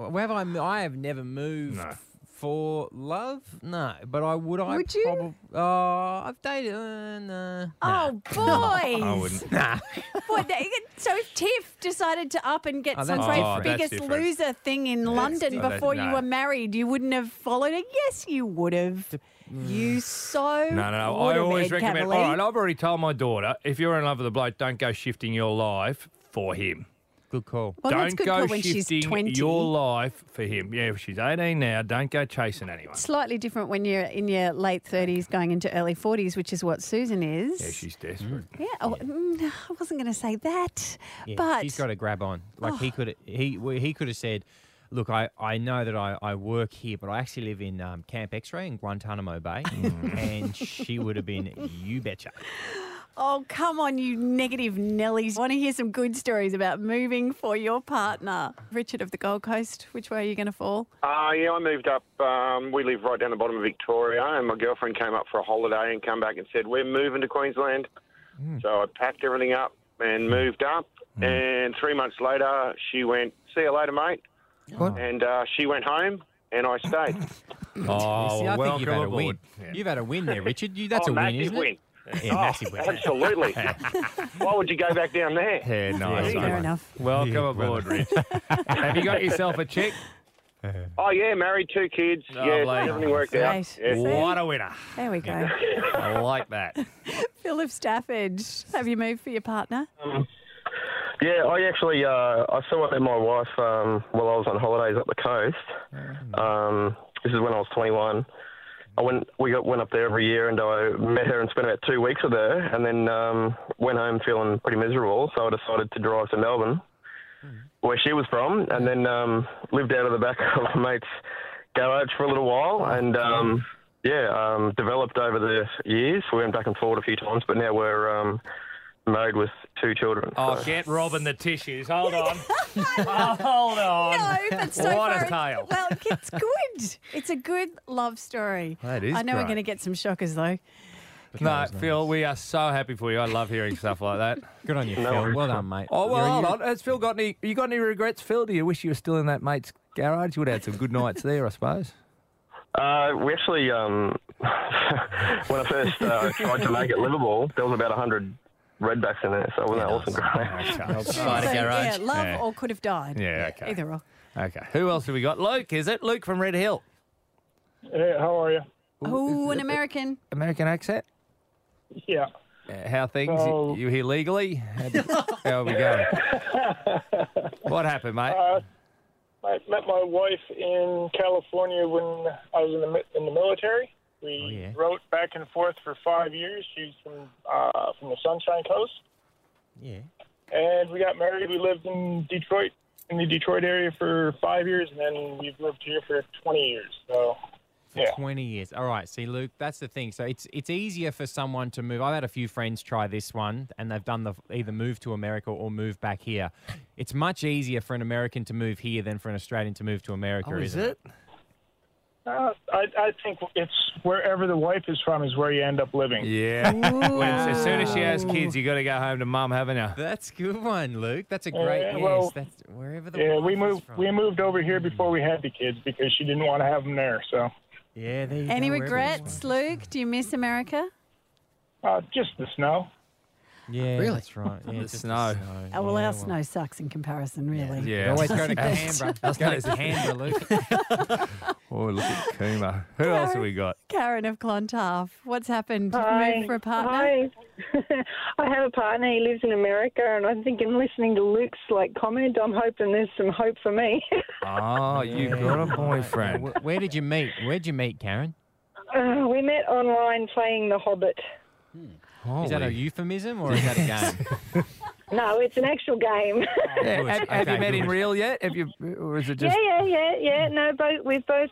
I have never moved for love. No, but I would. Would you? I've dated. No. Oh, boys. I wouldn't. Nah. What, so if Tiff decided to up and get Oh, some that's great different. That's Biggest different. Loser thing in London different. before you No. were married, you wouldn't have followed it? Yes, you would have. You so No. I would have, always Ed recommend. Cavalier. All right, I've already told my daughter, if you're in love with a bloke, don't go shifting your life for him. Good call. Well, that's Don't good go call when she's shifting 20. your life for him. Yeah, if she's 18 now, don't go chasing anyone. Slightly different when you're in your late 30s going into early 40s, which is what Susan is. Yeah, she's desperate. Yeah, I wasn't going to say that, Yeah, but she's got to grab on. Like he could have said, "Look, I know that I work here, but I actually live in Camp X-Ray in Guantanamo Bay," and she would have been, "You betcha." oh, come on, you negative Nellies. Want to hear some good stories about moving for your partner. Richard of the Gold Coast, which way are you going to fall? Yeah, I moved up. We live right down the bottom of Victoria, and my girlfriend came up for a holiday and come back and said, we're moving to Queensland. So I packed everything up and moved up. And 3 months later, she went, see you later, mate. What? And she went home, and I stayed. Oh, See, I think welcome you've had a aboard. win. Yeah. You've had a win there, Richard. That's a win, massive isn't win. it? Yeah, massive win. Absolutely. Why would you go back down there? Yeah, nice. Fair enough. Welcome Yeah, aboard, Rich. Have you got yourself a chick? Oh, yeah, married, 2 kids. Yeah, Lovely. everything worked out. Great. Yeah. What a winner. There we go. I like that. Phil of Stafford, have you moved for your partner? Yeah, I actually I saw my wife while I was on holidays up the coast. This is when I was 21. We went up there every year, and I met her and spent about 2 weeks with her, and then went home feeling pretty miserable. So I decided to drive to Melbourne, where she was from, and then lived out of the back of a mate's garage for a little while, and developed over the years. We went back and forth a few times, but now we're married with 2 children. Oh, so. get Robin the tissues. Hold on. Hold on. No, but so what far a tale. Well, it's good. It's a good love story. That is I know we're great. going to get some shockers, though. No, Phil, we are so happy for you. I love hearing stuff like that. Good on you, Phil. Well done, mate. Oh, well, You're- hold on. Has Phil got any? You got any regrets, Phil? Do you wish you were still in that mate's garage? You would have had some good nights there, I suppose. We actually, when I first tried to make it livable, there was about 100 redbacks in there, so wasn't that awesome? Great. So, yeah, love or could have died. Yeah, okay. Either or. Okay. Who else have we got? Luke, is it? Luke from Red Hill. Hey, how are you? Oh, an American. American accent? Yeah. How things? So- You here legally? How are we going? What happened, mate? I met my wife in California when I was in the military. We wrote back and forth for 5 years. She's from the Sunshine Coast. Yeah. And we got married. We lived in Detroit, in the Detroit area for 5 years, and then we've lived here for 20 years. So, yeah. 20 years. All right. See, Luke, that's the thing. So it's easier for someone to move. I've had a few friends try this one, and they've done either move to America or move back here. It's much easier for an American to move here than for an Australian to move to America, isn't it? I think it's wherever the wife is from is where you end up living. Yeah. Well, as soon as she has kids, you got to go home to mum, haven't you? That's a good one, Luke. That's a great yes. well, That's wherever the Yeah, wife we is moved. from. We moved over here before we had the kids because she didn't want to have them there. So. Yeah. There you Any go, wherever regrets, Luke? Do you miss America? Just the snow. Yeah, Really? that's right. Yeah, The just snow. Oh, well, our snow sucks in comparison, really. Yeah. Always go to Canberra. Go to Canberra, Luke. Oh, look at Kuma. Who else have we got? Karen of Clontarf, what's happened? Hi. Moved for a partner? Hi. I have a partner. He lives in America, and I think in listening to Luke's comment, I'm hoping there's some hope for me. Oh, you got a boyfriend. Where did you meet? Where'd you meet, Karen? We met online playing The Hobbit. Is that a euphemism or is that a game? No, it's an actual game. Yeah, have you met in good. real yet? Have you, or is it just? Yeah. No, we've both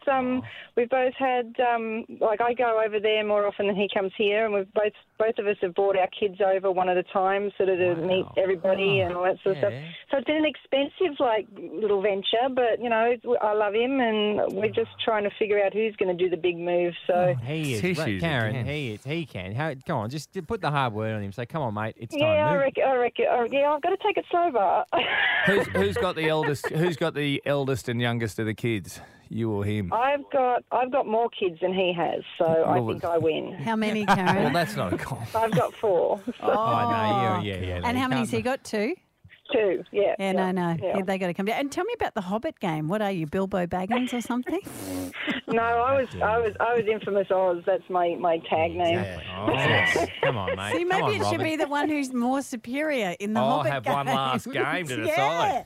had I go over there more often than he comes here, and we've both of us have brought our kids over one at a time, sort of to meet everybody and all that sort of stuff. So it's been an expensive little venture, but I love him, and we're just trying to figure out who's going to do the big move. So He is. Tissues Karen, again. he is. He can. Go on, just put the hard word on him. Say, come on, mate, it's time. yeah, Move. I reckon. Yeah, I've got to take it slow, but Who's got the eldest? Who's got the eldest and youngest of the kids? You or him? I've got more kids than he has, so I think I win. How many, Karen? Well, that's not a compliment. I've got 4. So. Oh, no, yeah. And how many's he got? 2? 2, yeah. Yeah, no. Yeah. They got to come down. And tell me about the Hobbit game. What are you, Bilbo Baggins or something? No, I was Infamous Oz. That's my tag name. Oh. Come on, mate. See, Come maybe on, it should Robin. be the one who's more superior in the Hobbit have game. one last game to decide.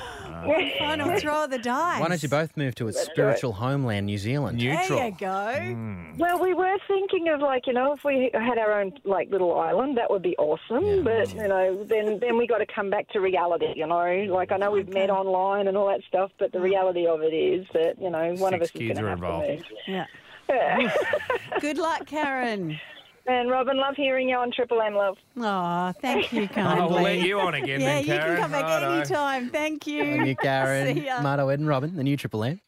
Final throw of the dice. Why don't you both move to its spiritual homeland, New Zealand? There you go. Well, we were thinking of if we had our own little island, that would be awesome. But then we got to come back to reality. I know we've met online and all that stuff, but the reality of it is that one of us is going to have to move. Yeah. Yeah. Good luck, Karen. And Robin, love hearing you on Triple M, love. Oh, thank you kindly. We'll let you on again yeah, then, you Karen. can come back Righto. anytime. Thank you. And you, Karen, See ya. Marto, Ed and Robin, the new Triple M.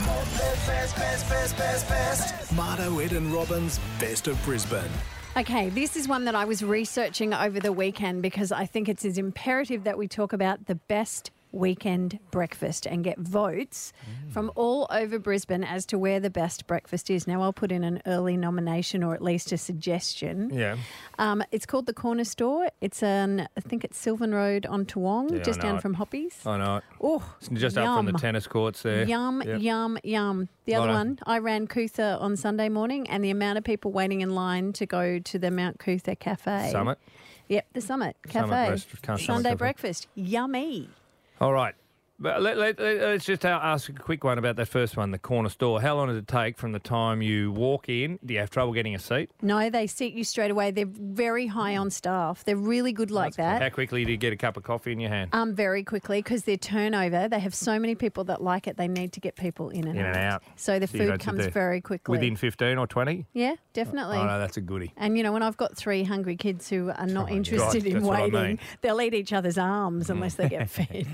Marto, Ed and Robin's Best of Brisbane. Okay, this is one that I was researching over the weekend because I think it's as imperative that we talk about the best weekend breakfast and get votes from all over Brisbane as to where the best breakfast is. Now, I'll put in an early nomination or at least a suggestion. Yeah. It's called The Corner Store. It's I think it's Sylvan Road on Toowong, Yeah, just I know down it. from Hoppies. I know it. Oh, It's just up from the yum. tennis courts there. Yum, Yep. yum, yum. The other Righto. one, I ran Cootha on Sunday morning, and the amount of people waiting in line to go to the Mount Cootha Cafe. Summit? Yep, the Summit Cafe. Summit Sunday Cafe. breakfast. Yummy. All right. But let's just ask a quick one about that first one, the corner store. How long does it take from the time you walk in? Do you have trouble getting a seat? No, they seat you straight away. They're very high on staff. They're really good like How that. quickly do you get a cup of coffee in your hand? Very quickly, because their turnover, they have so many people that like it, they need to get people in and out. So the you food don't sit comes there very quickly. Within 15 or 20? Yeah, definitely. Oh, no, that's a goodie. And, when I've got 3 hungry kids who are not interested God, in that's what I waiting, mean. they'll eat each other's arms unless they get fed.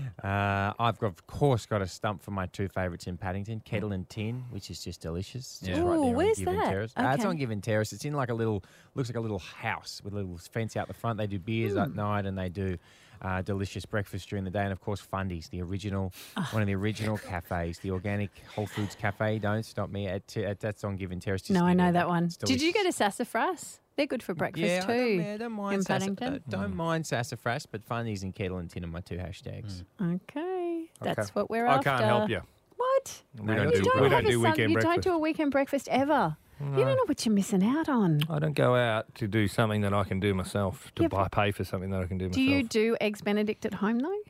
I've of course got a stump for my 2 favourites in Paddington, Kettle and Tin, which is just delicious. It's Yeah. just right Ooh, there on where's Given that? Terrace. It's Okay. on Given Terrace. It's in like looks like a little house with a little fence out the front. They do beers at night and they do delicious breakfast during the day. And of course, Fundies, the original, one of the original cafes, the organic Whole Foods Cafe. Don't stop me. That's on Given Terrace. Just No, I near know there. that one. It's Did you delicious. go to Sassafras? They're good for breakfast too. I don't mind in Sassafras. Paddington. Don't mind Sassafras, but Fundies and Kettle and Tin are my 2 hashtags. Okay, that's Okay. what we're I after. can't help you. What? We don't You do don't have a weekend You don't breakfast. do a weekend breakfast ever. You don't know what you're missing out on. I don't go out to do something that I can do myself, to Yeah, pay for something that I can do Do myself. you do Eggs Benedict at home though?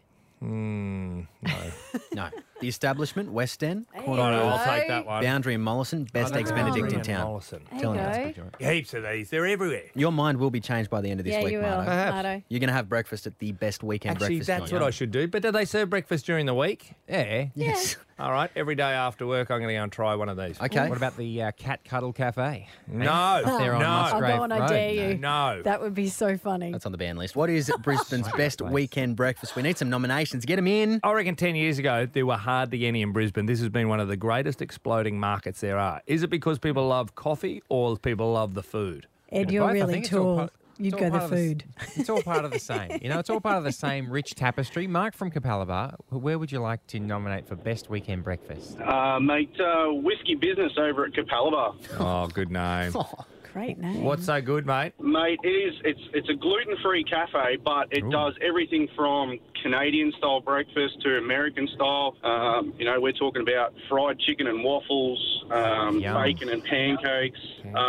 No. No. The establishment, West End. Corner I'll take that one. Boundary and Mollison, best Eggs Benedict in town. Mollison. Telling There you. you Heaps of these. They're everywhere. Your mind will be changed by the end of this Yeah, week, you will, Marto. Perhaps. Marto. You're going to have breakfast at the best weekend Actually, breakfast that's joint. what I should do. But do they serve breakfast during the week? Yeah. Yes. All right. Every day after work, I'm going to go and try one of these. Okay. What about the Cat Cuddle Cafe? No. Up there on No. I'll Musgrave go on, I Road. dare you. No. That would be so funny. That's on the ban list. What is Brisbane's best weekend breakfast? We need some nominations. Get them in. I reckon 10 years ago, there were hardly any in Brisbane. This has been one of the greatest exploding markets there are. Is it because people love coffee or people love the food? Ed, Both. you're I really think it's all tall. part- You'd it's go all the part of food. It's all part of the same. It's all part of the same rich tapestry. Mark from Capalaba, where would you like to nominate for best weekend breakfast? Mate, Whiskey Business over at Capalaba. Oh, good name. Great name. What's so good, mate? Mate, it's a gluten-free cafe, but it does everything from Canadian-style breakfast to American-style. We're talking about fried chicken and waffles, bacon and pancakes.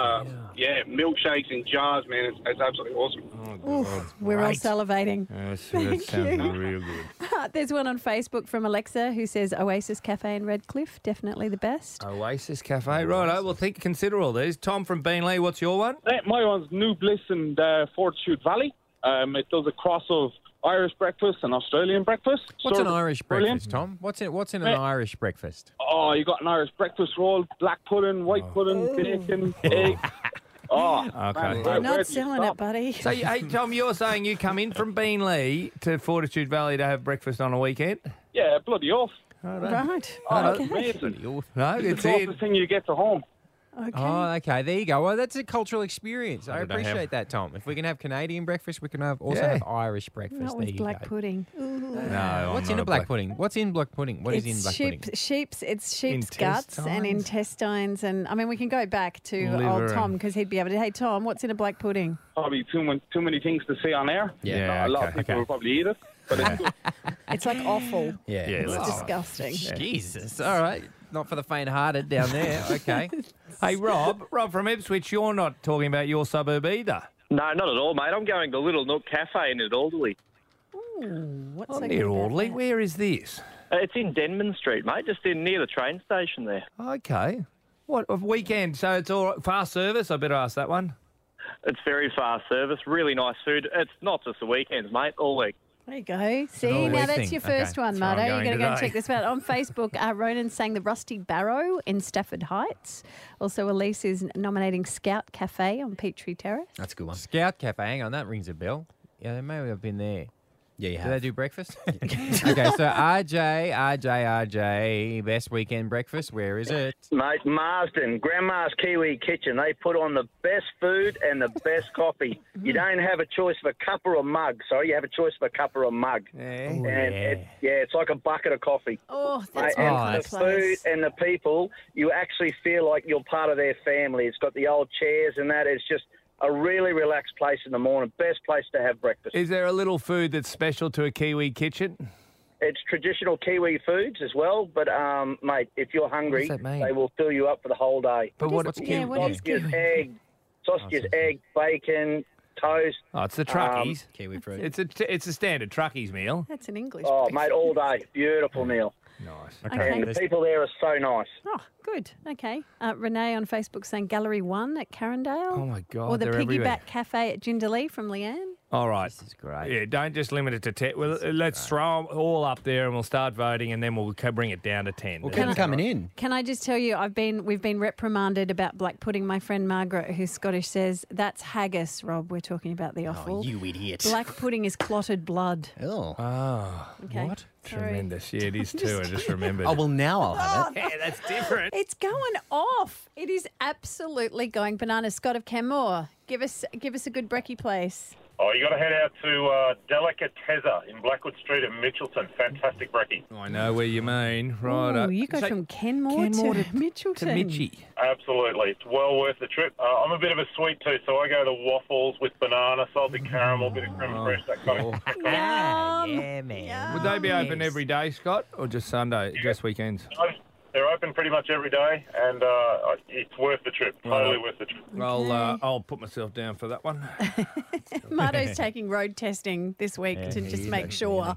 Milkshakes in jars, man. It's absolutely awesome. Oof, we're all salivating. That Thank sounds you. real good. There's one on Facebook from Alexa who says Oasis Cafe in Redcliffe, definitely the best. Oasis Cafe. Right, well, consider all these. Tom from Beanley, what's your one? My one's New Bliss in Fortitude Valley. It does a cross of Irish breakfast and Australian breakfast. What's an Served Irish brilliant. breakfast, Tom? What's in Mate. an Irish breakfast? Oh, you got an Irish breakfast roll, black pudding, white pudding, bacon, egg. Oh, Okay. man, They're where not do you selling stop? it, buddy. So, hey, Tom, you're saying you come in from Beanley to Fortitude Valley to have breakfast on a weekend? Yeah, bloody off. Right. Oh, Okay. that's amazing. No, It's it's the in. closest thing you get to home. Okay. Oh, okay. There you go. Well, that's a cultural experience. I don't know how- appreciate that, Tom. If we can have Canadian breakfast, we can also Yeah. have Irish breakfast. Not there with you black go. pudding. No, What's I'm in not a black pudding? What's in black pudding? What is in black pudding? It's sheep's guts and intestines, and I mean we can go back to Liver old and- Tom because he'd be able to. Hey Tom, what's in a black pudding? Probably too many things to say on air. Yeah, a lot of okay. people will probably eat it, but it's good. It's like awful. Yeah. It's let's- disgusting. Jesus. All right. Not for the faint-hearted down there. Okay. Hey, Rob from Ipswich, you're not talking about your suburb either. No, not at all, mate. I'm going to Little Nook Cafe in Alderley. Ooh, what's Oh, so near good about Audley. that? Where is this? It's in Denman Street, mate, just near the train station there. Okay. What, a weekend? So it's all fast service? I better ask that one. It's very fast service, really nice food. It's not just the weekends, mate, all week. There you go. See, all now week that's thing. your first Okay, one, that's where I'm Marto. You're going going to go and today. check this out. On Facebook, Ronan sang the Rusty Barrow in Stafford Heights. Also, Elise is nominating Scout Cafe on Peachtree Terrace. That's a good one. Scout Cafe. Hang on, that rings a bell. Yeah, maybe I've been there. Yeah, you Do have. they do breakfast? Okay, so RJ, best weekend breakfast. Where is it? Mate, Marsden, Grandma's Kiwi Kitchen. They put on the best food and the best coffee. You don't have a choice of a cup or a mug. Sorry, you have a choice of a cup or a mug. And it's like a bucket of coffee. Oh, that's Mate, and my the food and the people, you actually feel like you're part of their family. It's got the old chairs and that. It's just a really relaxed place in the morning. Best place to have breakfast. Is there a little food that's special to a Kiwi kitchen? It's traditional Kiwi foods as well, but mate, if you're hungry, What does that mean? they will fill you up for the whole day. But what's Kiwi? Sausages, egg, bacon, toast. Oh, it's the truckies. Kiwi fruit. It's a standard truckies meal. That's an English. Oh, mate, all day. Beautiful meal. Nice. Okay. And the people there are so nice. Oh, good. Okay. Renee on Facebook saying Gallery 1 at Carindale. Oh, my God, Or the they're Piggyback everywhere. Cafe at Jindalee from Leanne. All right. This is great. Yeah, don't just limit it to 10. Well, let's throw them all up there and we'll start voting and then we'll bring it down to 10. Well, keep them coming in. Can I just tell you, we've been reprimanded about black pudding. My friend Margaret, who's Scottish, says that's haggis, Rob. We're talking about the offal. Oh, you idiot. Black pudding is clotted blood. Oh. Okay. What? Sorry. Tremendous. Yeah, it is too. I just remembered. Oh, well, now I'll have it. Yeah, that's different. It's going off. It is absolutely going bananas. Scott of Kenmore, give us a good brekkie place. Oh, you got to head out to Delicatezza in Blackwood Street in Mitchelton. Fantastic brekkie. I know where you mean. Right. Oh, you go from Kenmore to Mitchelton. To Mitchie. Absolutely. It's well worth the trip. I'm a bit of a sweet tooth, so I go to waffles with banana, salted caramel, bit of creme fraiche, that kind of thing. Yeah, man. Would they be open every day, Scott, or just Sunday, just weekends? They're open pretty much every day, and it's worth the trip. Totally worth the trip. I'll put myself down for that one. Marto's taking road testing this week to just make sure.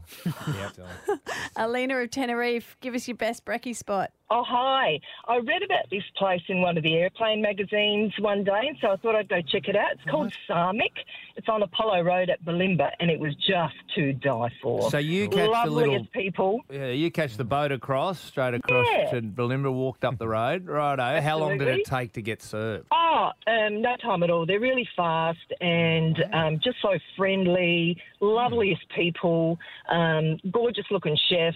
Alina of Tenerife, give us your best brekkie spot. Oh, hi. I read about this place in one of the airplane magazines one day, and so I thought I'd go check it out. It's called Sarmic. It's on Apollo Road at Bulimba, and it was just to die for. So you catch the little Loveliest people. Yeah, you catch the boat straight across to Bulimba, walked up the road. Righto. How long did it Absolutely. take to get served? Oh, no time at all. They're really fast and just so friendly, loveliest people, gorgeous looking chef.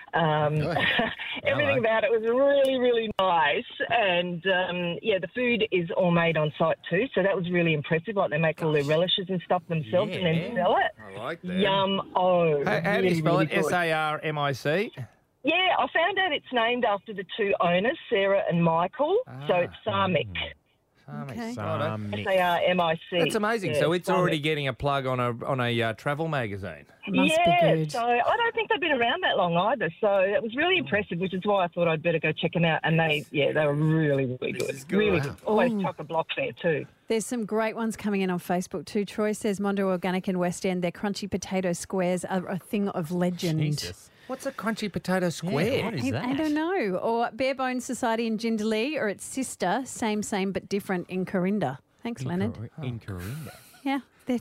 Everything about it was really, really nice. And, the food is all made on site too, so that was really impressive. Like, they make all their relishes and stuff themselves and then sell it. I like that. Yum-o. How do you spell it? Sarmic? Yeah, I found out it's named after the two owners, Sarah and Michael, so it's Sarmic. Okay. Sarmic. Sarmic. That's amazing. Yeah, So it's Sarmic. already getting a plug on a travel magazine. So I don't think they've been around that long either. So it was really impressive, which is why I thought I'd better go check them out. And they were really, really good. Really good. Always chock-a-block there too. There's some great ones coming in on Facebook too. Troy says Mondo Organic in West End, their crunchy potato squares are a thing of legend. Jesus. What's a crunchy potato square? I don't know. Or Barebone Society in Jindalee, or its sister, same but different in Corinda. Thanks, Leonard. In Corinda. Yeah.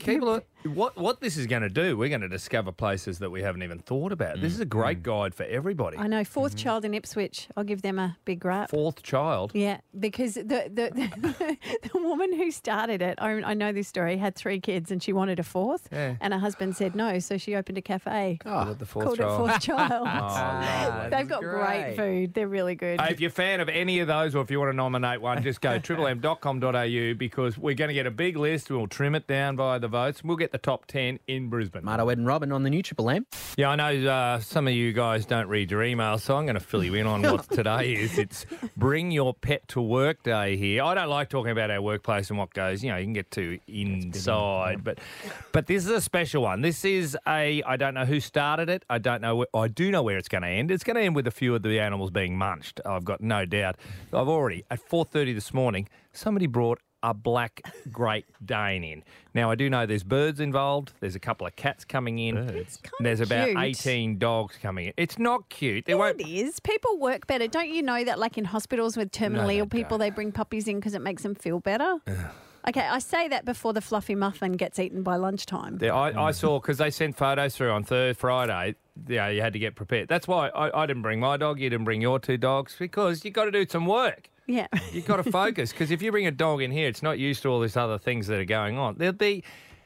What this is going to do, we're going to discover places that we haven't even thought about. This is a great guide for everybody. I know. Fourth child in Ipswich. I'll give them a big rap. Fourth child? Yeah, because the woman who started it, I know this story, had 3 kids and she wanted a fourth, and her husband said no, so she opened a cafe. Called it the fourth Called child. it Fourth Child. Oh, They've got great food. They're really good. Hey, if you're a fan of any of those, or if you want to nominate one, just go triplem.com.au because we're going to get a big list. We'll trim it down by the votes. We'll get the top 10 in Brisbane. Marto, Ed and Robin on the new Triple M. Yeah, I know some of you guys don't read your emails, so I'm going to fill you in on what today is. It's Bring Your Pet to Work Day here. I don't like talking about our workplace and what goes, you can get too inside, but this is a special one. This is I don't know who started it. I don't know. I do know where it's going to end. It's going to end with a few of the animals being munched. I've got no doubt. I've already, at 4:30 this morning, somebody brought a black Great Dane in. Now, I do know there's birds involved. There's a couple of cats coming in. There's about cute. 18 dogs coming in. It's not cute. It is. People work better. Don't you know that, like in hospitals with terminally ill people, they bring puppies in because it makes them feel better? Okay, I say that before the fluffy muffin gets eaten by lunchtime. Yeah, I saw, because they sent photos through on Friday, you had to get prepared. That's why I didn't bring my dog, you didn't bring your 2 dogs, because you've got to do some work. Yeah. You've got to focus, because if you bring a dog in here, it's not used to all these other things that are going on. There'll be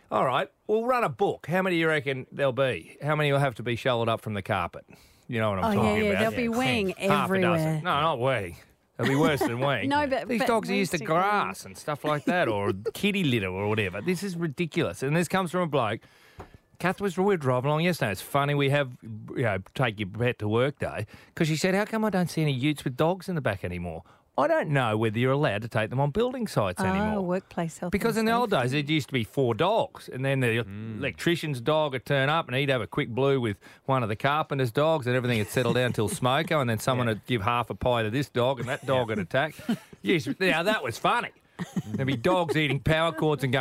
All right, we'll run a book. How many do you reckon there'll be? How many will have to be shoveled up from the carpet? You know what I'm talking about. They'll be weeing Half a dozen. everywhere. No, not weeing. They'll be worse than weeing. No, but These dogs are used to basically- grass and stuff like that, or kitty litter or whatever. This is ridiculous. And this comes from a bloke. Kath we were driving along yesterday. It's funny we have, take your pet to work day, because she said, how come I don't see any utes with dogs in the back anymore? I don't know whether you're allowed to take them on building sites anymore. Workplace health. Because in the old days, it used to be 4 dogs, and then the electrician's dog would turn up, and he'd have a quick blue with one of the carpenter's dogs, and everything would settle down till smoko, and then someone would give half a pie to this dog, and that dog would attack. Yes, now that was funny. There'd be dogs eating power cords and going,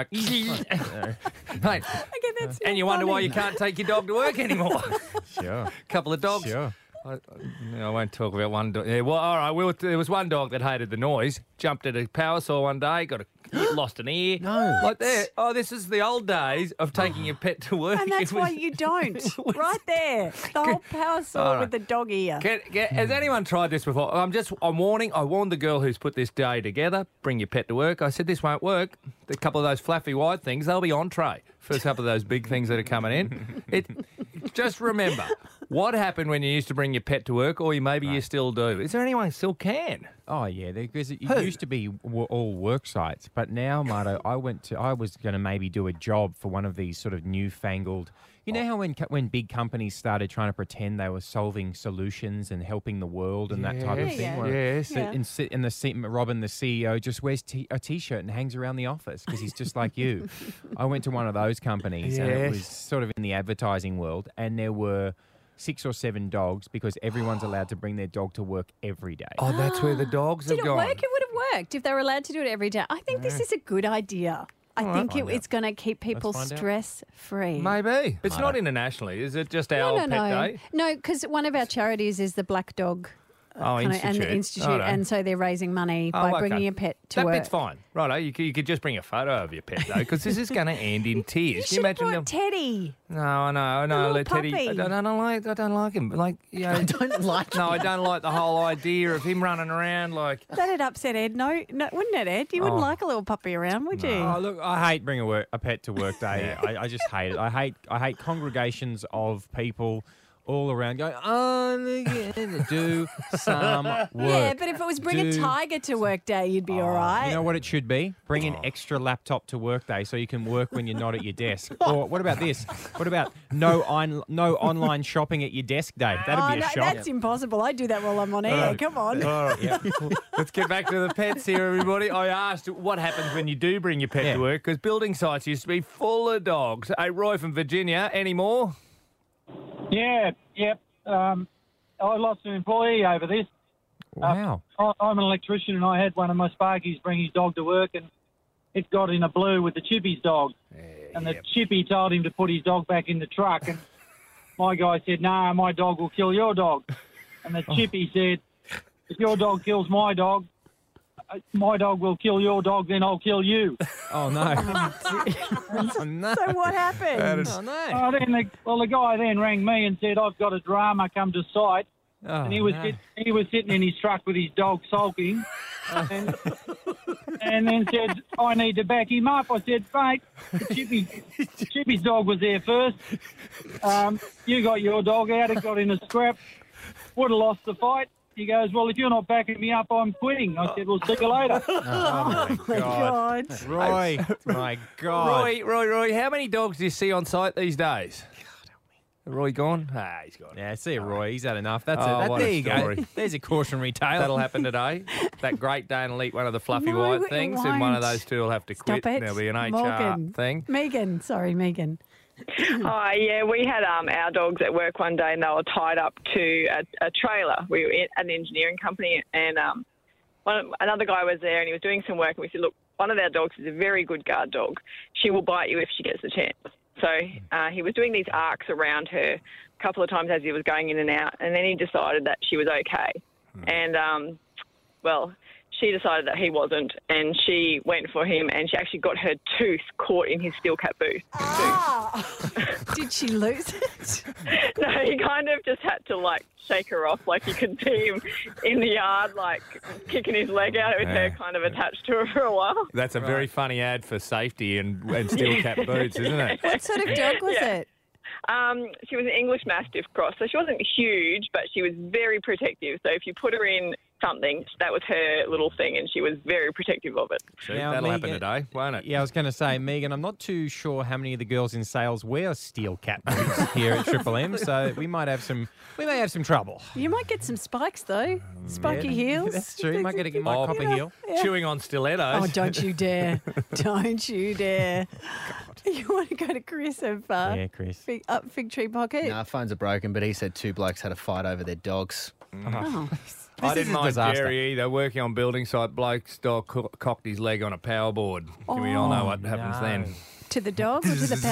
mate. And you wonder why you can't take your dog to work anymore. Sure. Couple of dogs. Sure. I won't talk about one dog. Yeah, well, all right. There was one dog that hated the noise. Jumped at a power saw one day. Lost an ear. No. Like there. Oh, this is the old days of taking your pet to work. And that's why you don't. Right there. The whole power saw with the dog ear. Has anyone tried this before? I'm warning. I warned the girl who's put this day together. Bring your pet to work. I said this won't work. A couple of those fluffy white things, they'll be entree for a couple of those big things that are coming in. Just remember what happened when you used to bring your pet to work, or maybe you still do. Is there anyone who still can? Oh yeah, because it used to be all work sites, but now, Marto, I was going to maybe do a job for one of these sort of newfangled. You know how when big companies started trying to pretend they were solving solutions and helping the world and that type of thing? Yeah. Where Yes. Robin, the CEO, just wears a T-shirt and hangs around the office because he's just like you. I went to one of those companies and it Yes. was sort of in the advertising world, and there were 6 or 7 dogs because everyone's allowed to bring their dog to work every day. Oh, that's where the dogs Did have it gone. work? It would have worked if they were allowed to do it every day. I think this is a good idea. I think it's going to keep people find out. stress-free. Maybe. It's not internationally. Is it just our pet day? No, because one of our charities is the Black Dog and the Institute, Oh, no. and so they're raising money by bringing a pet to that work. bit's fine. Righto, you could just bring a photo of your pet, though, because this is going to end in tears. You Can should have brought Teddy. No, I know. little Let Teddy. puppy. I don't like him. Like, I don't like him. No, I don't like the whole idea of him running around like. That'd upset Ed. No, wouldn't it, Ed? You wouldn't like a little puppy around, would you? Oh, look, I hate bringing a pet to work day. I just hate it. I hate congregations of people all around going, do some work. Yeah, but if it was bring a tiger to work day, you'd be all right. You know what it should be? Bring an extra laptop to work day so you can work when you're not at your desk. Or what about this? What about no online shopping at your desk day? That'd be a shock. That's impossible. I do that while I'm on air. Come on. All right, yeah. Let's get back to the pets here, everybody. I asked what happens when you do bring your pet to work, because building sites used to be full of dogs. Hey, Roy from Virginia, any more? Yeah, yep. I lost an employee over this. Wow. I'm an electrician, and I had one of my Sparkies bring his dog to work, and it got in a blue with the Chippy's dog. And the Chippy told him to put his dog back in the truck, and my guy said, "No, my dog will kill your dog." And the Chippy said, "If your dog kills my dog will kill your dog, then I'll kill you." Oh, no. Oh, no. So what happened? Oh, no. The guy then rang me and said, "I've got a drama, come to site." Oh, And he was no. he was sitting in his truck with his dog sulking, and then said, "I need to back him up." I said, "Mate, Chippy's dog was there first. You got your dog out. It got in a scrap. Would have lost the fight." He goes, "Well, if you're not backing me up, I'm quitting." I said, "Well, see you later." Oh, my God. Roy, my God. Roy, how many dogs do you see on site these days? Roy gone? Ah, he's gone. Yeah, see you, Roy. He's had enough. That's Oh, it. what There a you story. go. There's a cautionary tale. That'll happen today. That Great Dane will eat one of the fluffy No, white it things, and one of won't. those two will have to Stop quit. it. There'll be an HR Morgan. thing. Megan. Sorry, Megan. Oh, yeah, we had our dogs at work one day, and they were tied up to a trailer. We were at an engineering company, and another guy was there, and he was doing some work, and we said, "Look, one of our dogs is a very good guard dog. She will bite you if she gets the chance." So he was doing these arcs around her a couple of times as he was going in and out, and then he decided that she was okay. And, she decided that he wasn't, and she went for him, and she actually got her tooth caught in his steel cap boot. Did she lose it? No, he kind of just had to, like, shake her off. Like, you could see him in the yard, like, kicking his leg out with her kind of attached to her for a while. That's a very funny ad for safety and steel cap boots, isn't it? What sort of dog was it? She was an English Mastiff cross, so she wasn't huge, but she was very protective. So if you put her in something, that was her little thing, and she was very protective of it. See, that'll happen today, won't it? Yeah, I was going to say, Megan, I'm not too sure how many of the girls in sales wear steel cap boots here at Triple M, so we may have some trouble. You might get some spikes though, spiky heels. That's true. You might get a copper heel. Chewing on stilettos. Oh, don't you dare! Don't you dare! You want to go to Chris of Chris. Fig Tree Pocket? Nah, phones are broken, but he said 2 blokes had a fight over their dogs. Oh. I didn't mind disaster. Jerry either. Working on building site, bloke's dog cocked his leg on a power board. We all know what happens then. To the dog or to the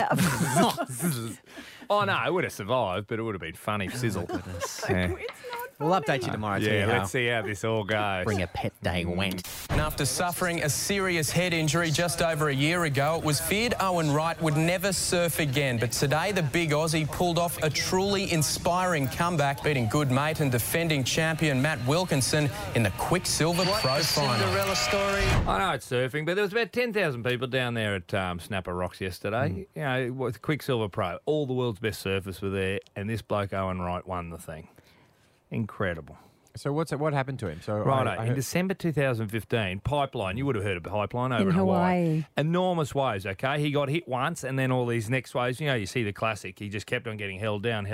power? Oh, no, it would have survived, but it would have been funny sizzle. Yeah. We'll update you tomorrow, too. Yeah, let's see how this all goes. Bring a pet day went. And after suffering a serious head injury just over a year ago, it was feared Owen Wright would never surf again. But today, the big Aussie pulled off a truly inspiring comeback, beating good mate and defending champion Matt Wilkinson in the Quicksilver Pro Final. Cinderella story. I know it's surfing, but there was about 10,000 people down there at Snapper Rocks yesterday. You know, with Quicksilver Pro, all the world's best surfers were there, and this bloke Owen Wright won the thing. Incredible. So what happened to him? So Right, in December 2015, Pipeline, you would have heard of Pipeline over in Hawaii. Enormous waves, okay? He got hit once, and then all these next waves, you know, you see the classic. He just kept on getting held down.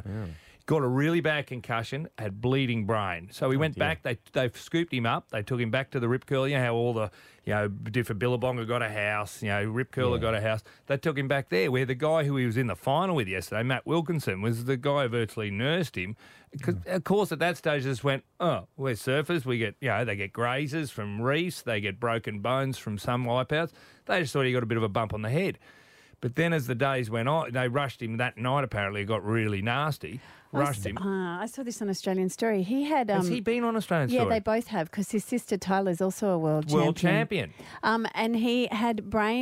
Got a really bad concussion, had bleeding brain. So we went back, they scooped him up, they took him back to the Rip Curler, you know how all the, different Billabonga got a house, Rip Curler got a house. They took him back there where the guy who he was in the final with yesterday, Matt Wilkinson, was the guy who virtually nursed him. Because, of course, at that stage, they just went, oh, we're surfers. We get, they get grazes from reefs. They get broken bones from some wipeouts. They just thought he got a bit of a bump on the head. But then as the days went on, they rushed him that night, apparently. It got really nasty. Rushed him. I saw this on Australian Story. He had... Has he been on Australian Story? Yeah, they both have, because his sister Tyler's also a world champion. And he had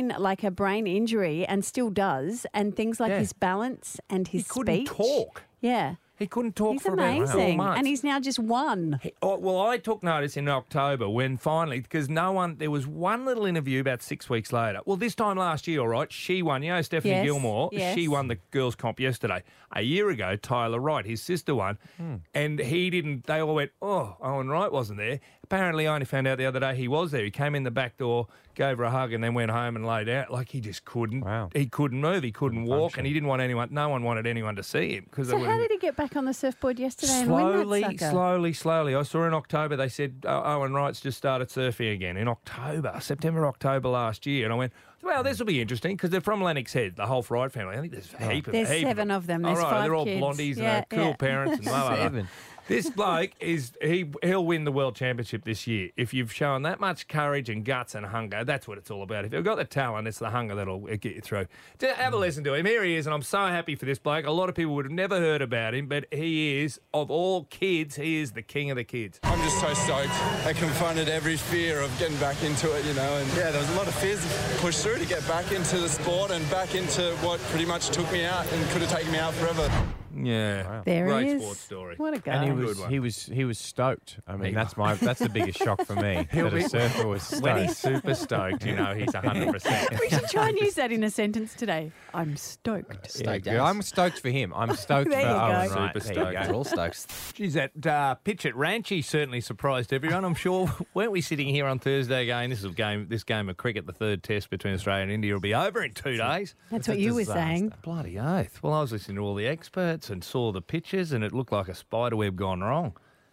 a brain injury, and still does, and things like his balance and his speech. He couldn't talk. Yeah. He couldn't talk for amazing. about 4 months. And he's now just won. Well, I took notice in October when finally, because there was one little interview about 6 weeks later. Well, this time last year, all right, she won. You know, Stephanie Gilmore, she won the girls' comp yesterday. A year ago, Tyler Wright, his sister, won. And he didn't, they all went, oh, Owen Wright wasn't there. Apparently, I only found out the other day he was there. He came in the back door, gave her a hug, and then went home and laid out. Like, he just couldn't. Wow. He couldn't move. He couldn't walk, and he didn't want anyone. No one wanted anyone to see him. So how did he get back on the surfboard yesterday and win that sucker? Slowly. I saw in October, they said Owen Wright's just started surfing again in September, October last year. And I went, well, this will be interesting because they're from Lennox Head, the whole Wright family. I think there's a heap of them. There's 7 of them. There's 5 they're all kids. blondies and cool parents and blah, blah, blah. 7. This bloke he'll win the world championship this year. If you've shown that much courage and guts and hunger, that's what it's all about. If you've got the talent, it's the hunger that'll get you through. Just have a listen to him. Here he is, and I'm so happy for this bloke. A lot of people would have never heard about him, but he is, of all kids, he is the king of the kids. I'm just so stoked. I confronted every fear of getting back into it, and there was a lot of fears pushed through to get back into the sport and back into what pretty much took me out and could have taken me out forever. Yeah, wow. There great he is. sports story. What a guy! And he was stoked. I mean, that's the biggest shock for me. That a surfer was stoked. When he's super stoked, he's 100%. We should try and use that in a sentence today. I'm stoked. I'm stoked for him. I'm stoked for Owen Wright. Super stoked. We're all stoked. Geez, that pitch at Ranchi certainly surprised everyone. I'm sure. Weren't we sitting here on Thursday going, this game of cricket, the third test between Australia and India, will be over in 2 days? That's what you were saying. Bloody oath. Well, I was listening to all the experts and saw the pictures, and it looked like a spiderweb gone wrong.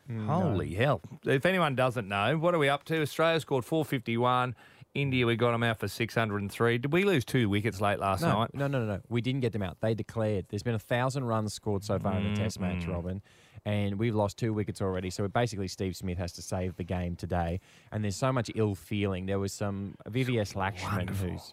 Holy hell. If anyone doesn't know, what are we up to? Australia scored 451. India, we got them out for 603. Did we lose 2 wickets late last night? No. We didn't get them out. They declared. There's been 1,000 runs scored so far in the Test match, Robin. And we've lost 2 wickets already. So basically, Steve Smith has to save the game today. And there's so much ill feeling. There was some VVS Lakshman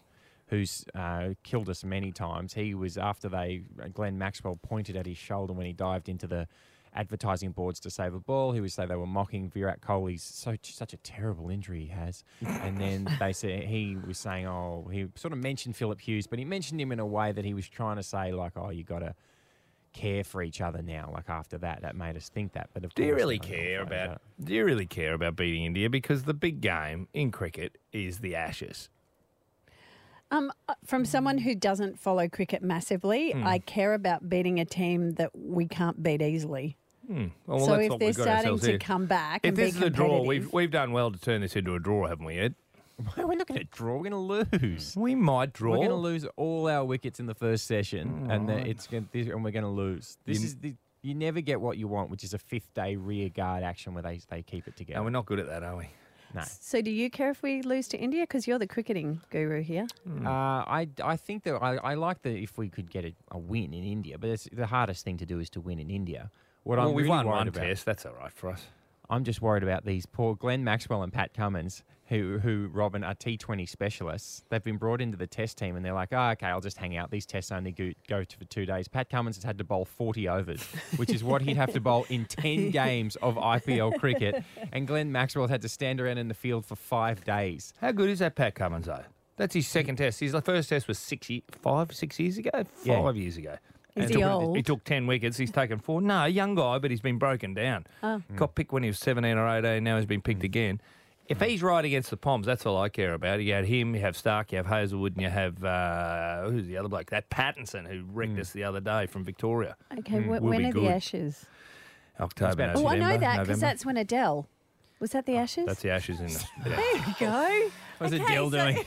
who's killed us many times. He was, after Glenn Maxwell pointed at his shoulder when he dived into the advertising boards to save a ball. He would say they were mocking Virat Kohli's such a terrible injury he has. And then they said he was saying, he sort of mentioned Philip Hughes, but he mentioned him in a way that he was trying to say, like, you got to care for each other now. Like, after that made us think that. But of Do you course, really care about beating India? Because the big game in cricket is the Ashes. From someone who doesn't follow cricket massively, I care about beating a team that we can't beat easily. Well, so that's if what they're we've got starting ourselves to here. come back If and be this is a draw, competitive- we've done well to turn this into a draw, haven't we, Ed? We're not going to draw. We're going to lose. We might draw. We're going to lose all our wickets in the first session, and then and we're going to lose. You never get what you want, which is a fifth-day rear guard action where they keep it together. And we're not good at that, are we? No. So do you care if we lose to India? Because you're the cricketing guru here. I think that I like that if we could get a win in India, but the hardest thing to do is to win in India. We've won one test. That's all right for us. I'm just worried about these poor Glenn Maxwell and Pat Cummins, who Robin, are T20 specialists. They've been brought into the test team, and they're like, okay, I'll just hang out. These tests only go for 2 days. Pat Cummins has had to bowl 40 overs, which is what he'd have to bowl in 10 games of IPL cricket. And Glenn Maxwell had to stand around in the field for 5 days. How good is that Pat Cummins, though? That's his second test. His first test was 6 years ago? 5 years ago. Is he old? He took 10 wickets. He's taken 4. No, young guy, but he's been broken down. Oh. Got picked when he was 17 or 18. Now he's been picked again. If he's right against the Poms, that's all I care about. You had him, you have Stark, you have Hazelwood, and you have, who's the other bloke? That Pattinson who wrecked us the other day from Victoria. Okay, when are the Ashes? October, November. Oh, I know that because November. that's when Adele. Was that the Ashes? That's the Ashes in the... There you go. What's Adele doing?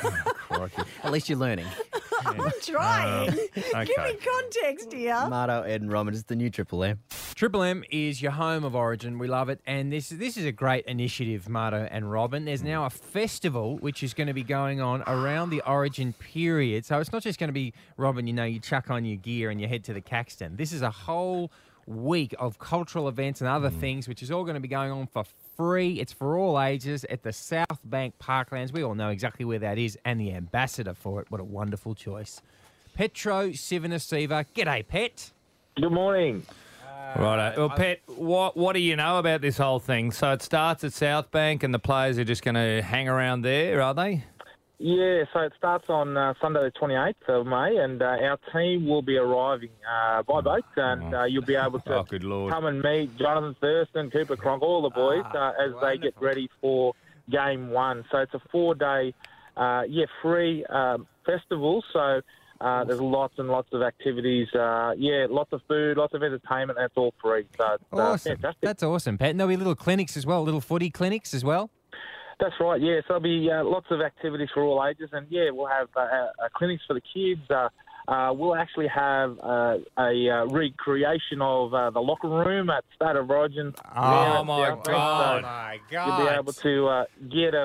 At least you're learning. I'm trying. Give me Okay. context here. Marto, Ed and Robin, it's the new Triple M. Triple M is your home of Origin. We love it. And this is a great initiative, Marto and Robin. There's now a festival which is going to be going on around the Origin period. So it's not just going to be, Robin, you chuck on your gear and you head to the Caxton. This is a whole week of cultural events and other things, which is all going to be going on for free. It's for all ages at the South Bank Parklands. We all know exactly where that is, and the ambassador for it. What a wonderful choice. Petro Sivanasiva. G'day, Pet. Good morning. Right. Well, Pet, what do you know about this whole thing? So it starts at South Bank and the players are just going to hang around there, are they? Yeah, so it starts on Sunday the 28th of May, and our team will be arriving by boat, and you'll be able to good Lord. come and meet Jonathan Thurston, Cooper Cronk, all the boys as they get ready for Game 1. So it's a 4-day, free festival, so there's lots and lots of activities, lots of food, lots of entertainment, and it's all free. So it's Awesome. fantastic. That's awesome, Pet. And there'll be little clinics as well, little footy clinics as well. That's right, yeah. So there'll be lots of activities for all ages, and we'll have clinics for the kids. We'll actually have a recreation of the locker room at State of Origin. Oh my God! You'll be able to get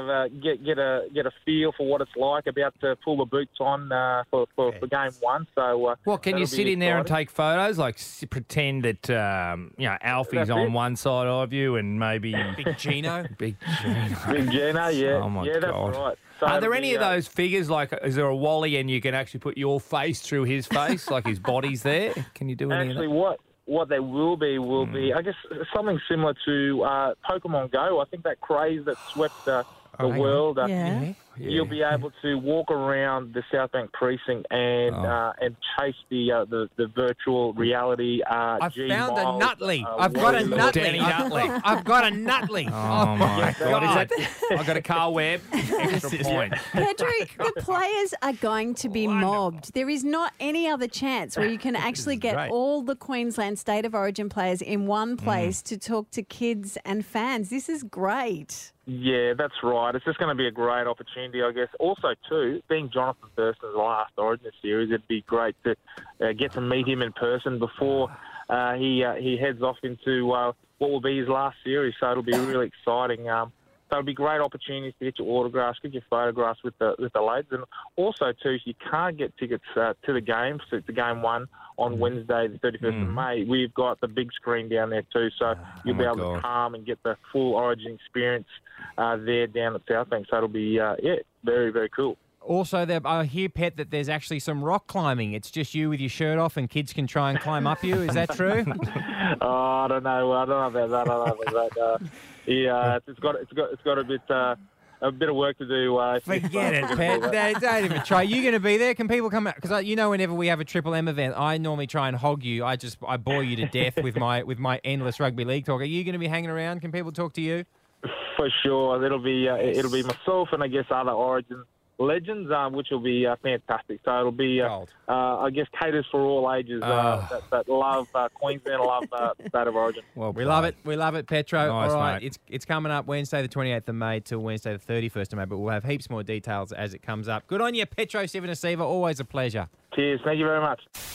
a feel for what it's like about to pull the boots on for Game 1. So What, can you that'll sit be in there and exciting. take photos? Like pretend that Alfie's That's on it. one side of you and maybe Big Gino. Big Gino. Big Gino, yeah. Oh my yeah, that's God. right. So Are there it'll any be, of those figures, like, is there a Wally and you can actually put your face through his face, like his body's there? Can you do any Actually, of that? what there will be, I guess, something similar to Pokemon Go. I think that craze that swept the hang world. on. Yeah. You'll be able to walk around the South Bank precinct and chase the virtual reality. I G found a Miles, Nutley. I've got a Nutley. Danny Nutley. I've got a Nutley. Oh my God! Is God. that? I got a Carl Webb. Extra point. Pedro, the players are going to be mobbed. There is not any other chance where you can actually get great. all the Queensland State of Origin players in one place to talk to kids and fans. This is great. Yeah, that's right. It's just going to be a great opportunity, I guess. Also, too, being Jonathan Thurston's last Origin series, it'd be great to get to meet him in person before he heads off into what will be his last series. So it'll be really exciting. So it'll be great opportunities to get your autographs, get your photographs with the lads, and also too, if you can't get tickets to the game, so to Game 1 on Wednesday, the 31st of May, we've got the big screen down there too, so you'll be able to come and get the full Origin experience there down at South Bank. So it'll be very, very cool. Also, I hear, Pet, that there's actually some rock climbing. It's just you with your shirt off and kids can try and climb up you. Is that true? Oh, I don't know. I don't know about that. Yeah, it's got a bit of work to do. Forget it, Pet. Don't even try. You going to be there? Can people come out? Because whenever we have a Triple M event, I normally try and hog you. I bore you to death with my endless rugby league talk. Are you going to be hanging around? Can people talk to you? For sure, it'll be myself and I guess other Origin legends, which will be fantastic. So it'll be, I guess, caters for all ages that love Queensland, love the state of Origin. Well, we love it. We love it, Petro. Nice, all right, mate. it's coming up Wednesday the 28th of May till Wednesday the 31st of May, but we'll have heaps more details as it comes up. Good on you, Petro Civoniceva. Always a pleasure. Cheers. Thank you very much.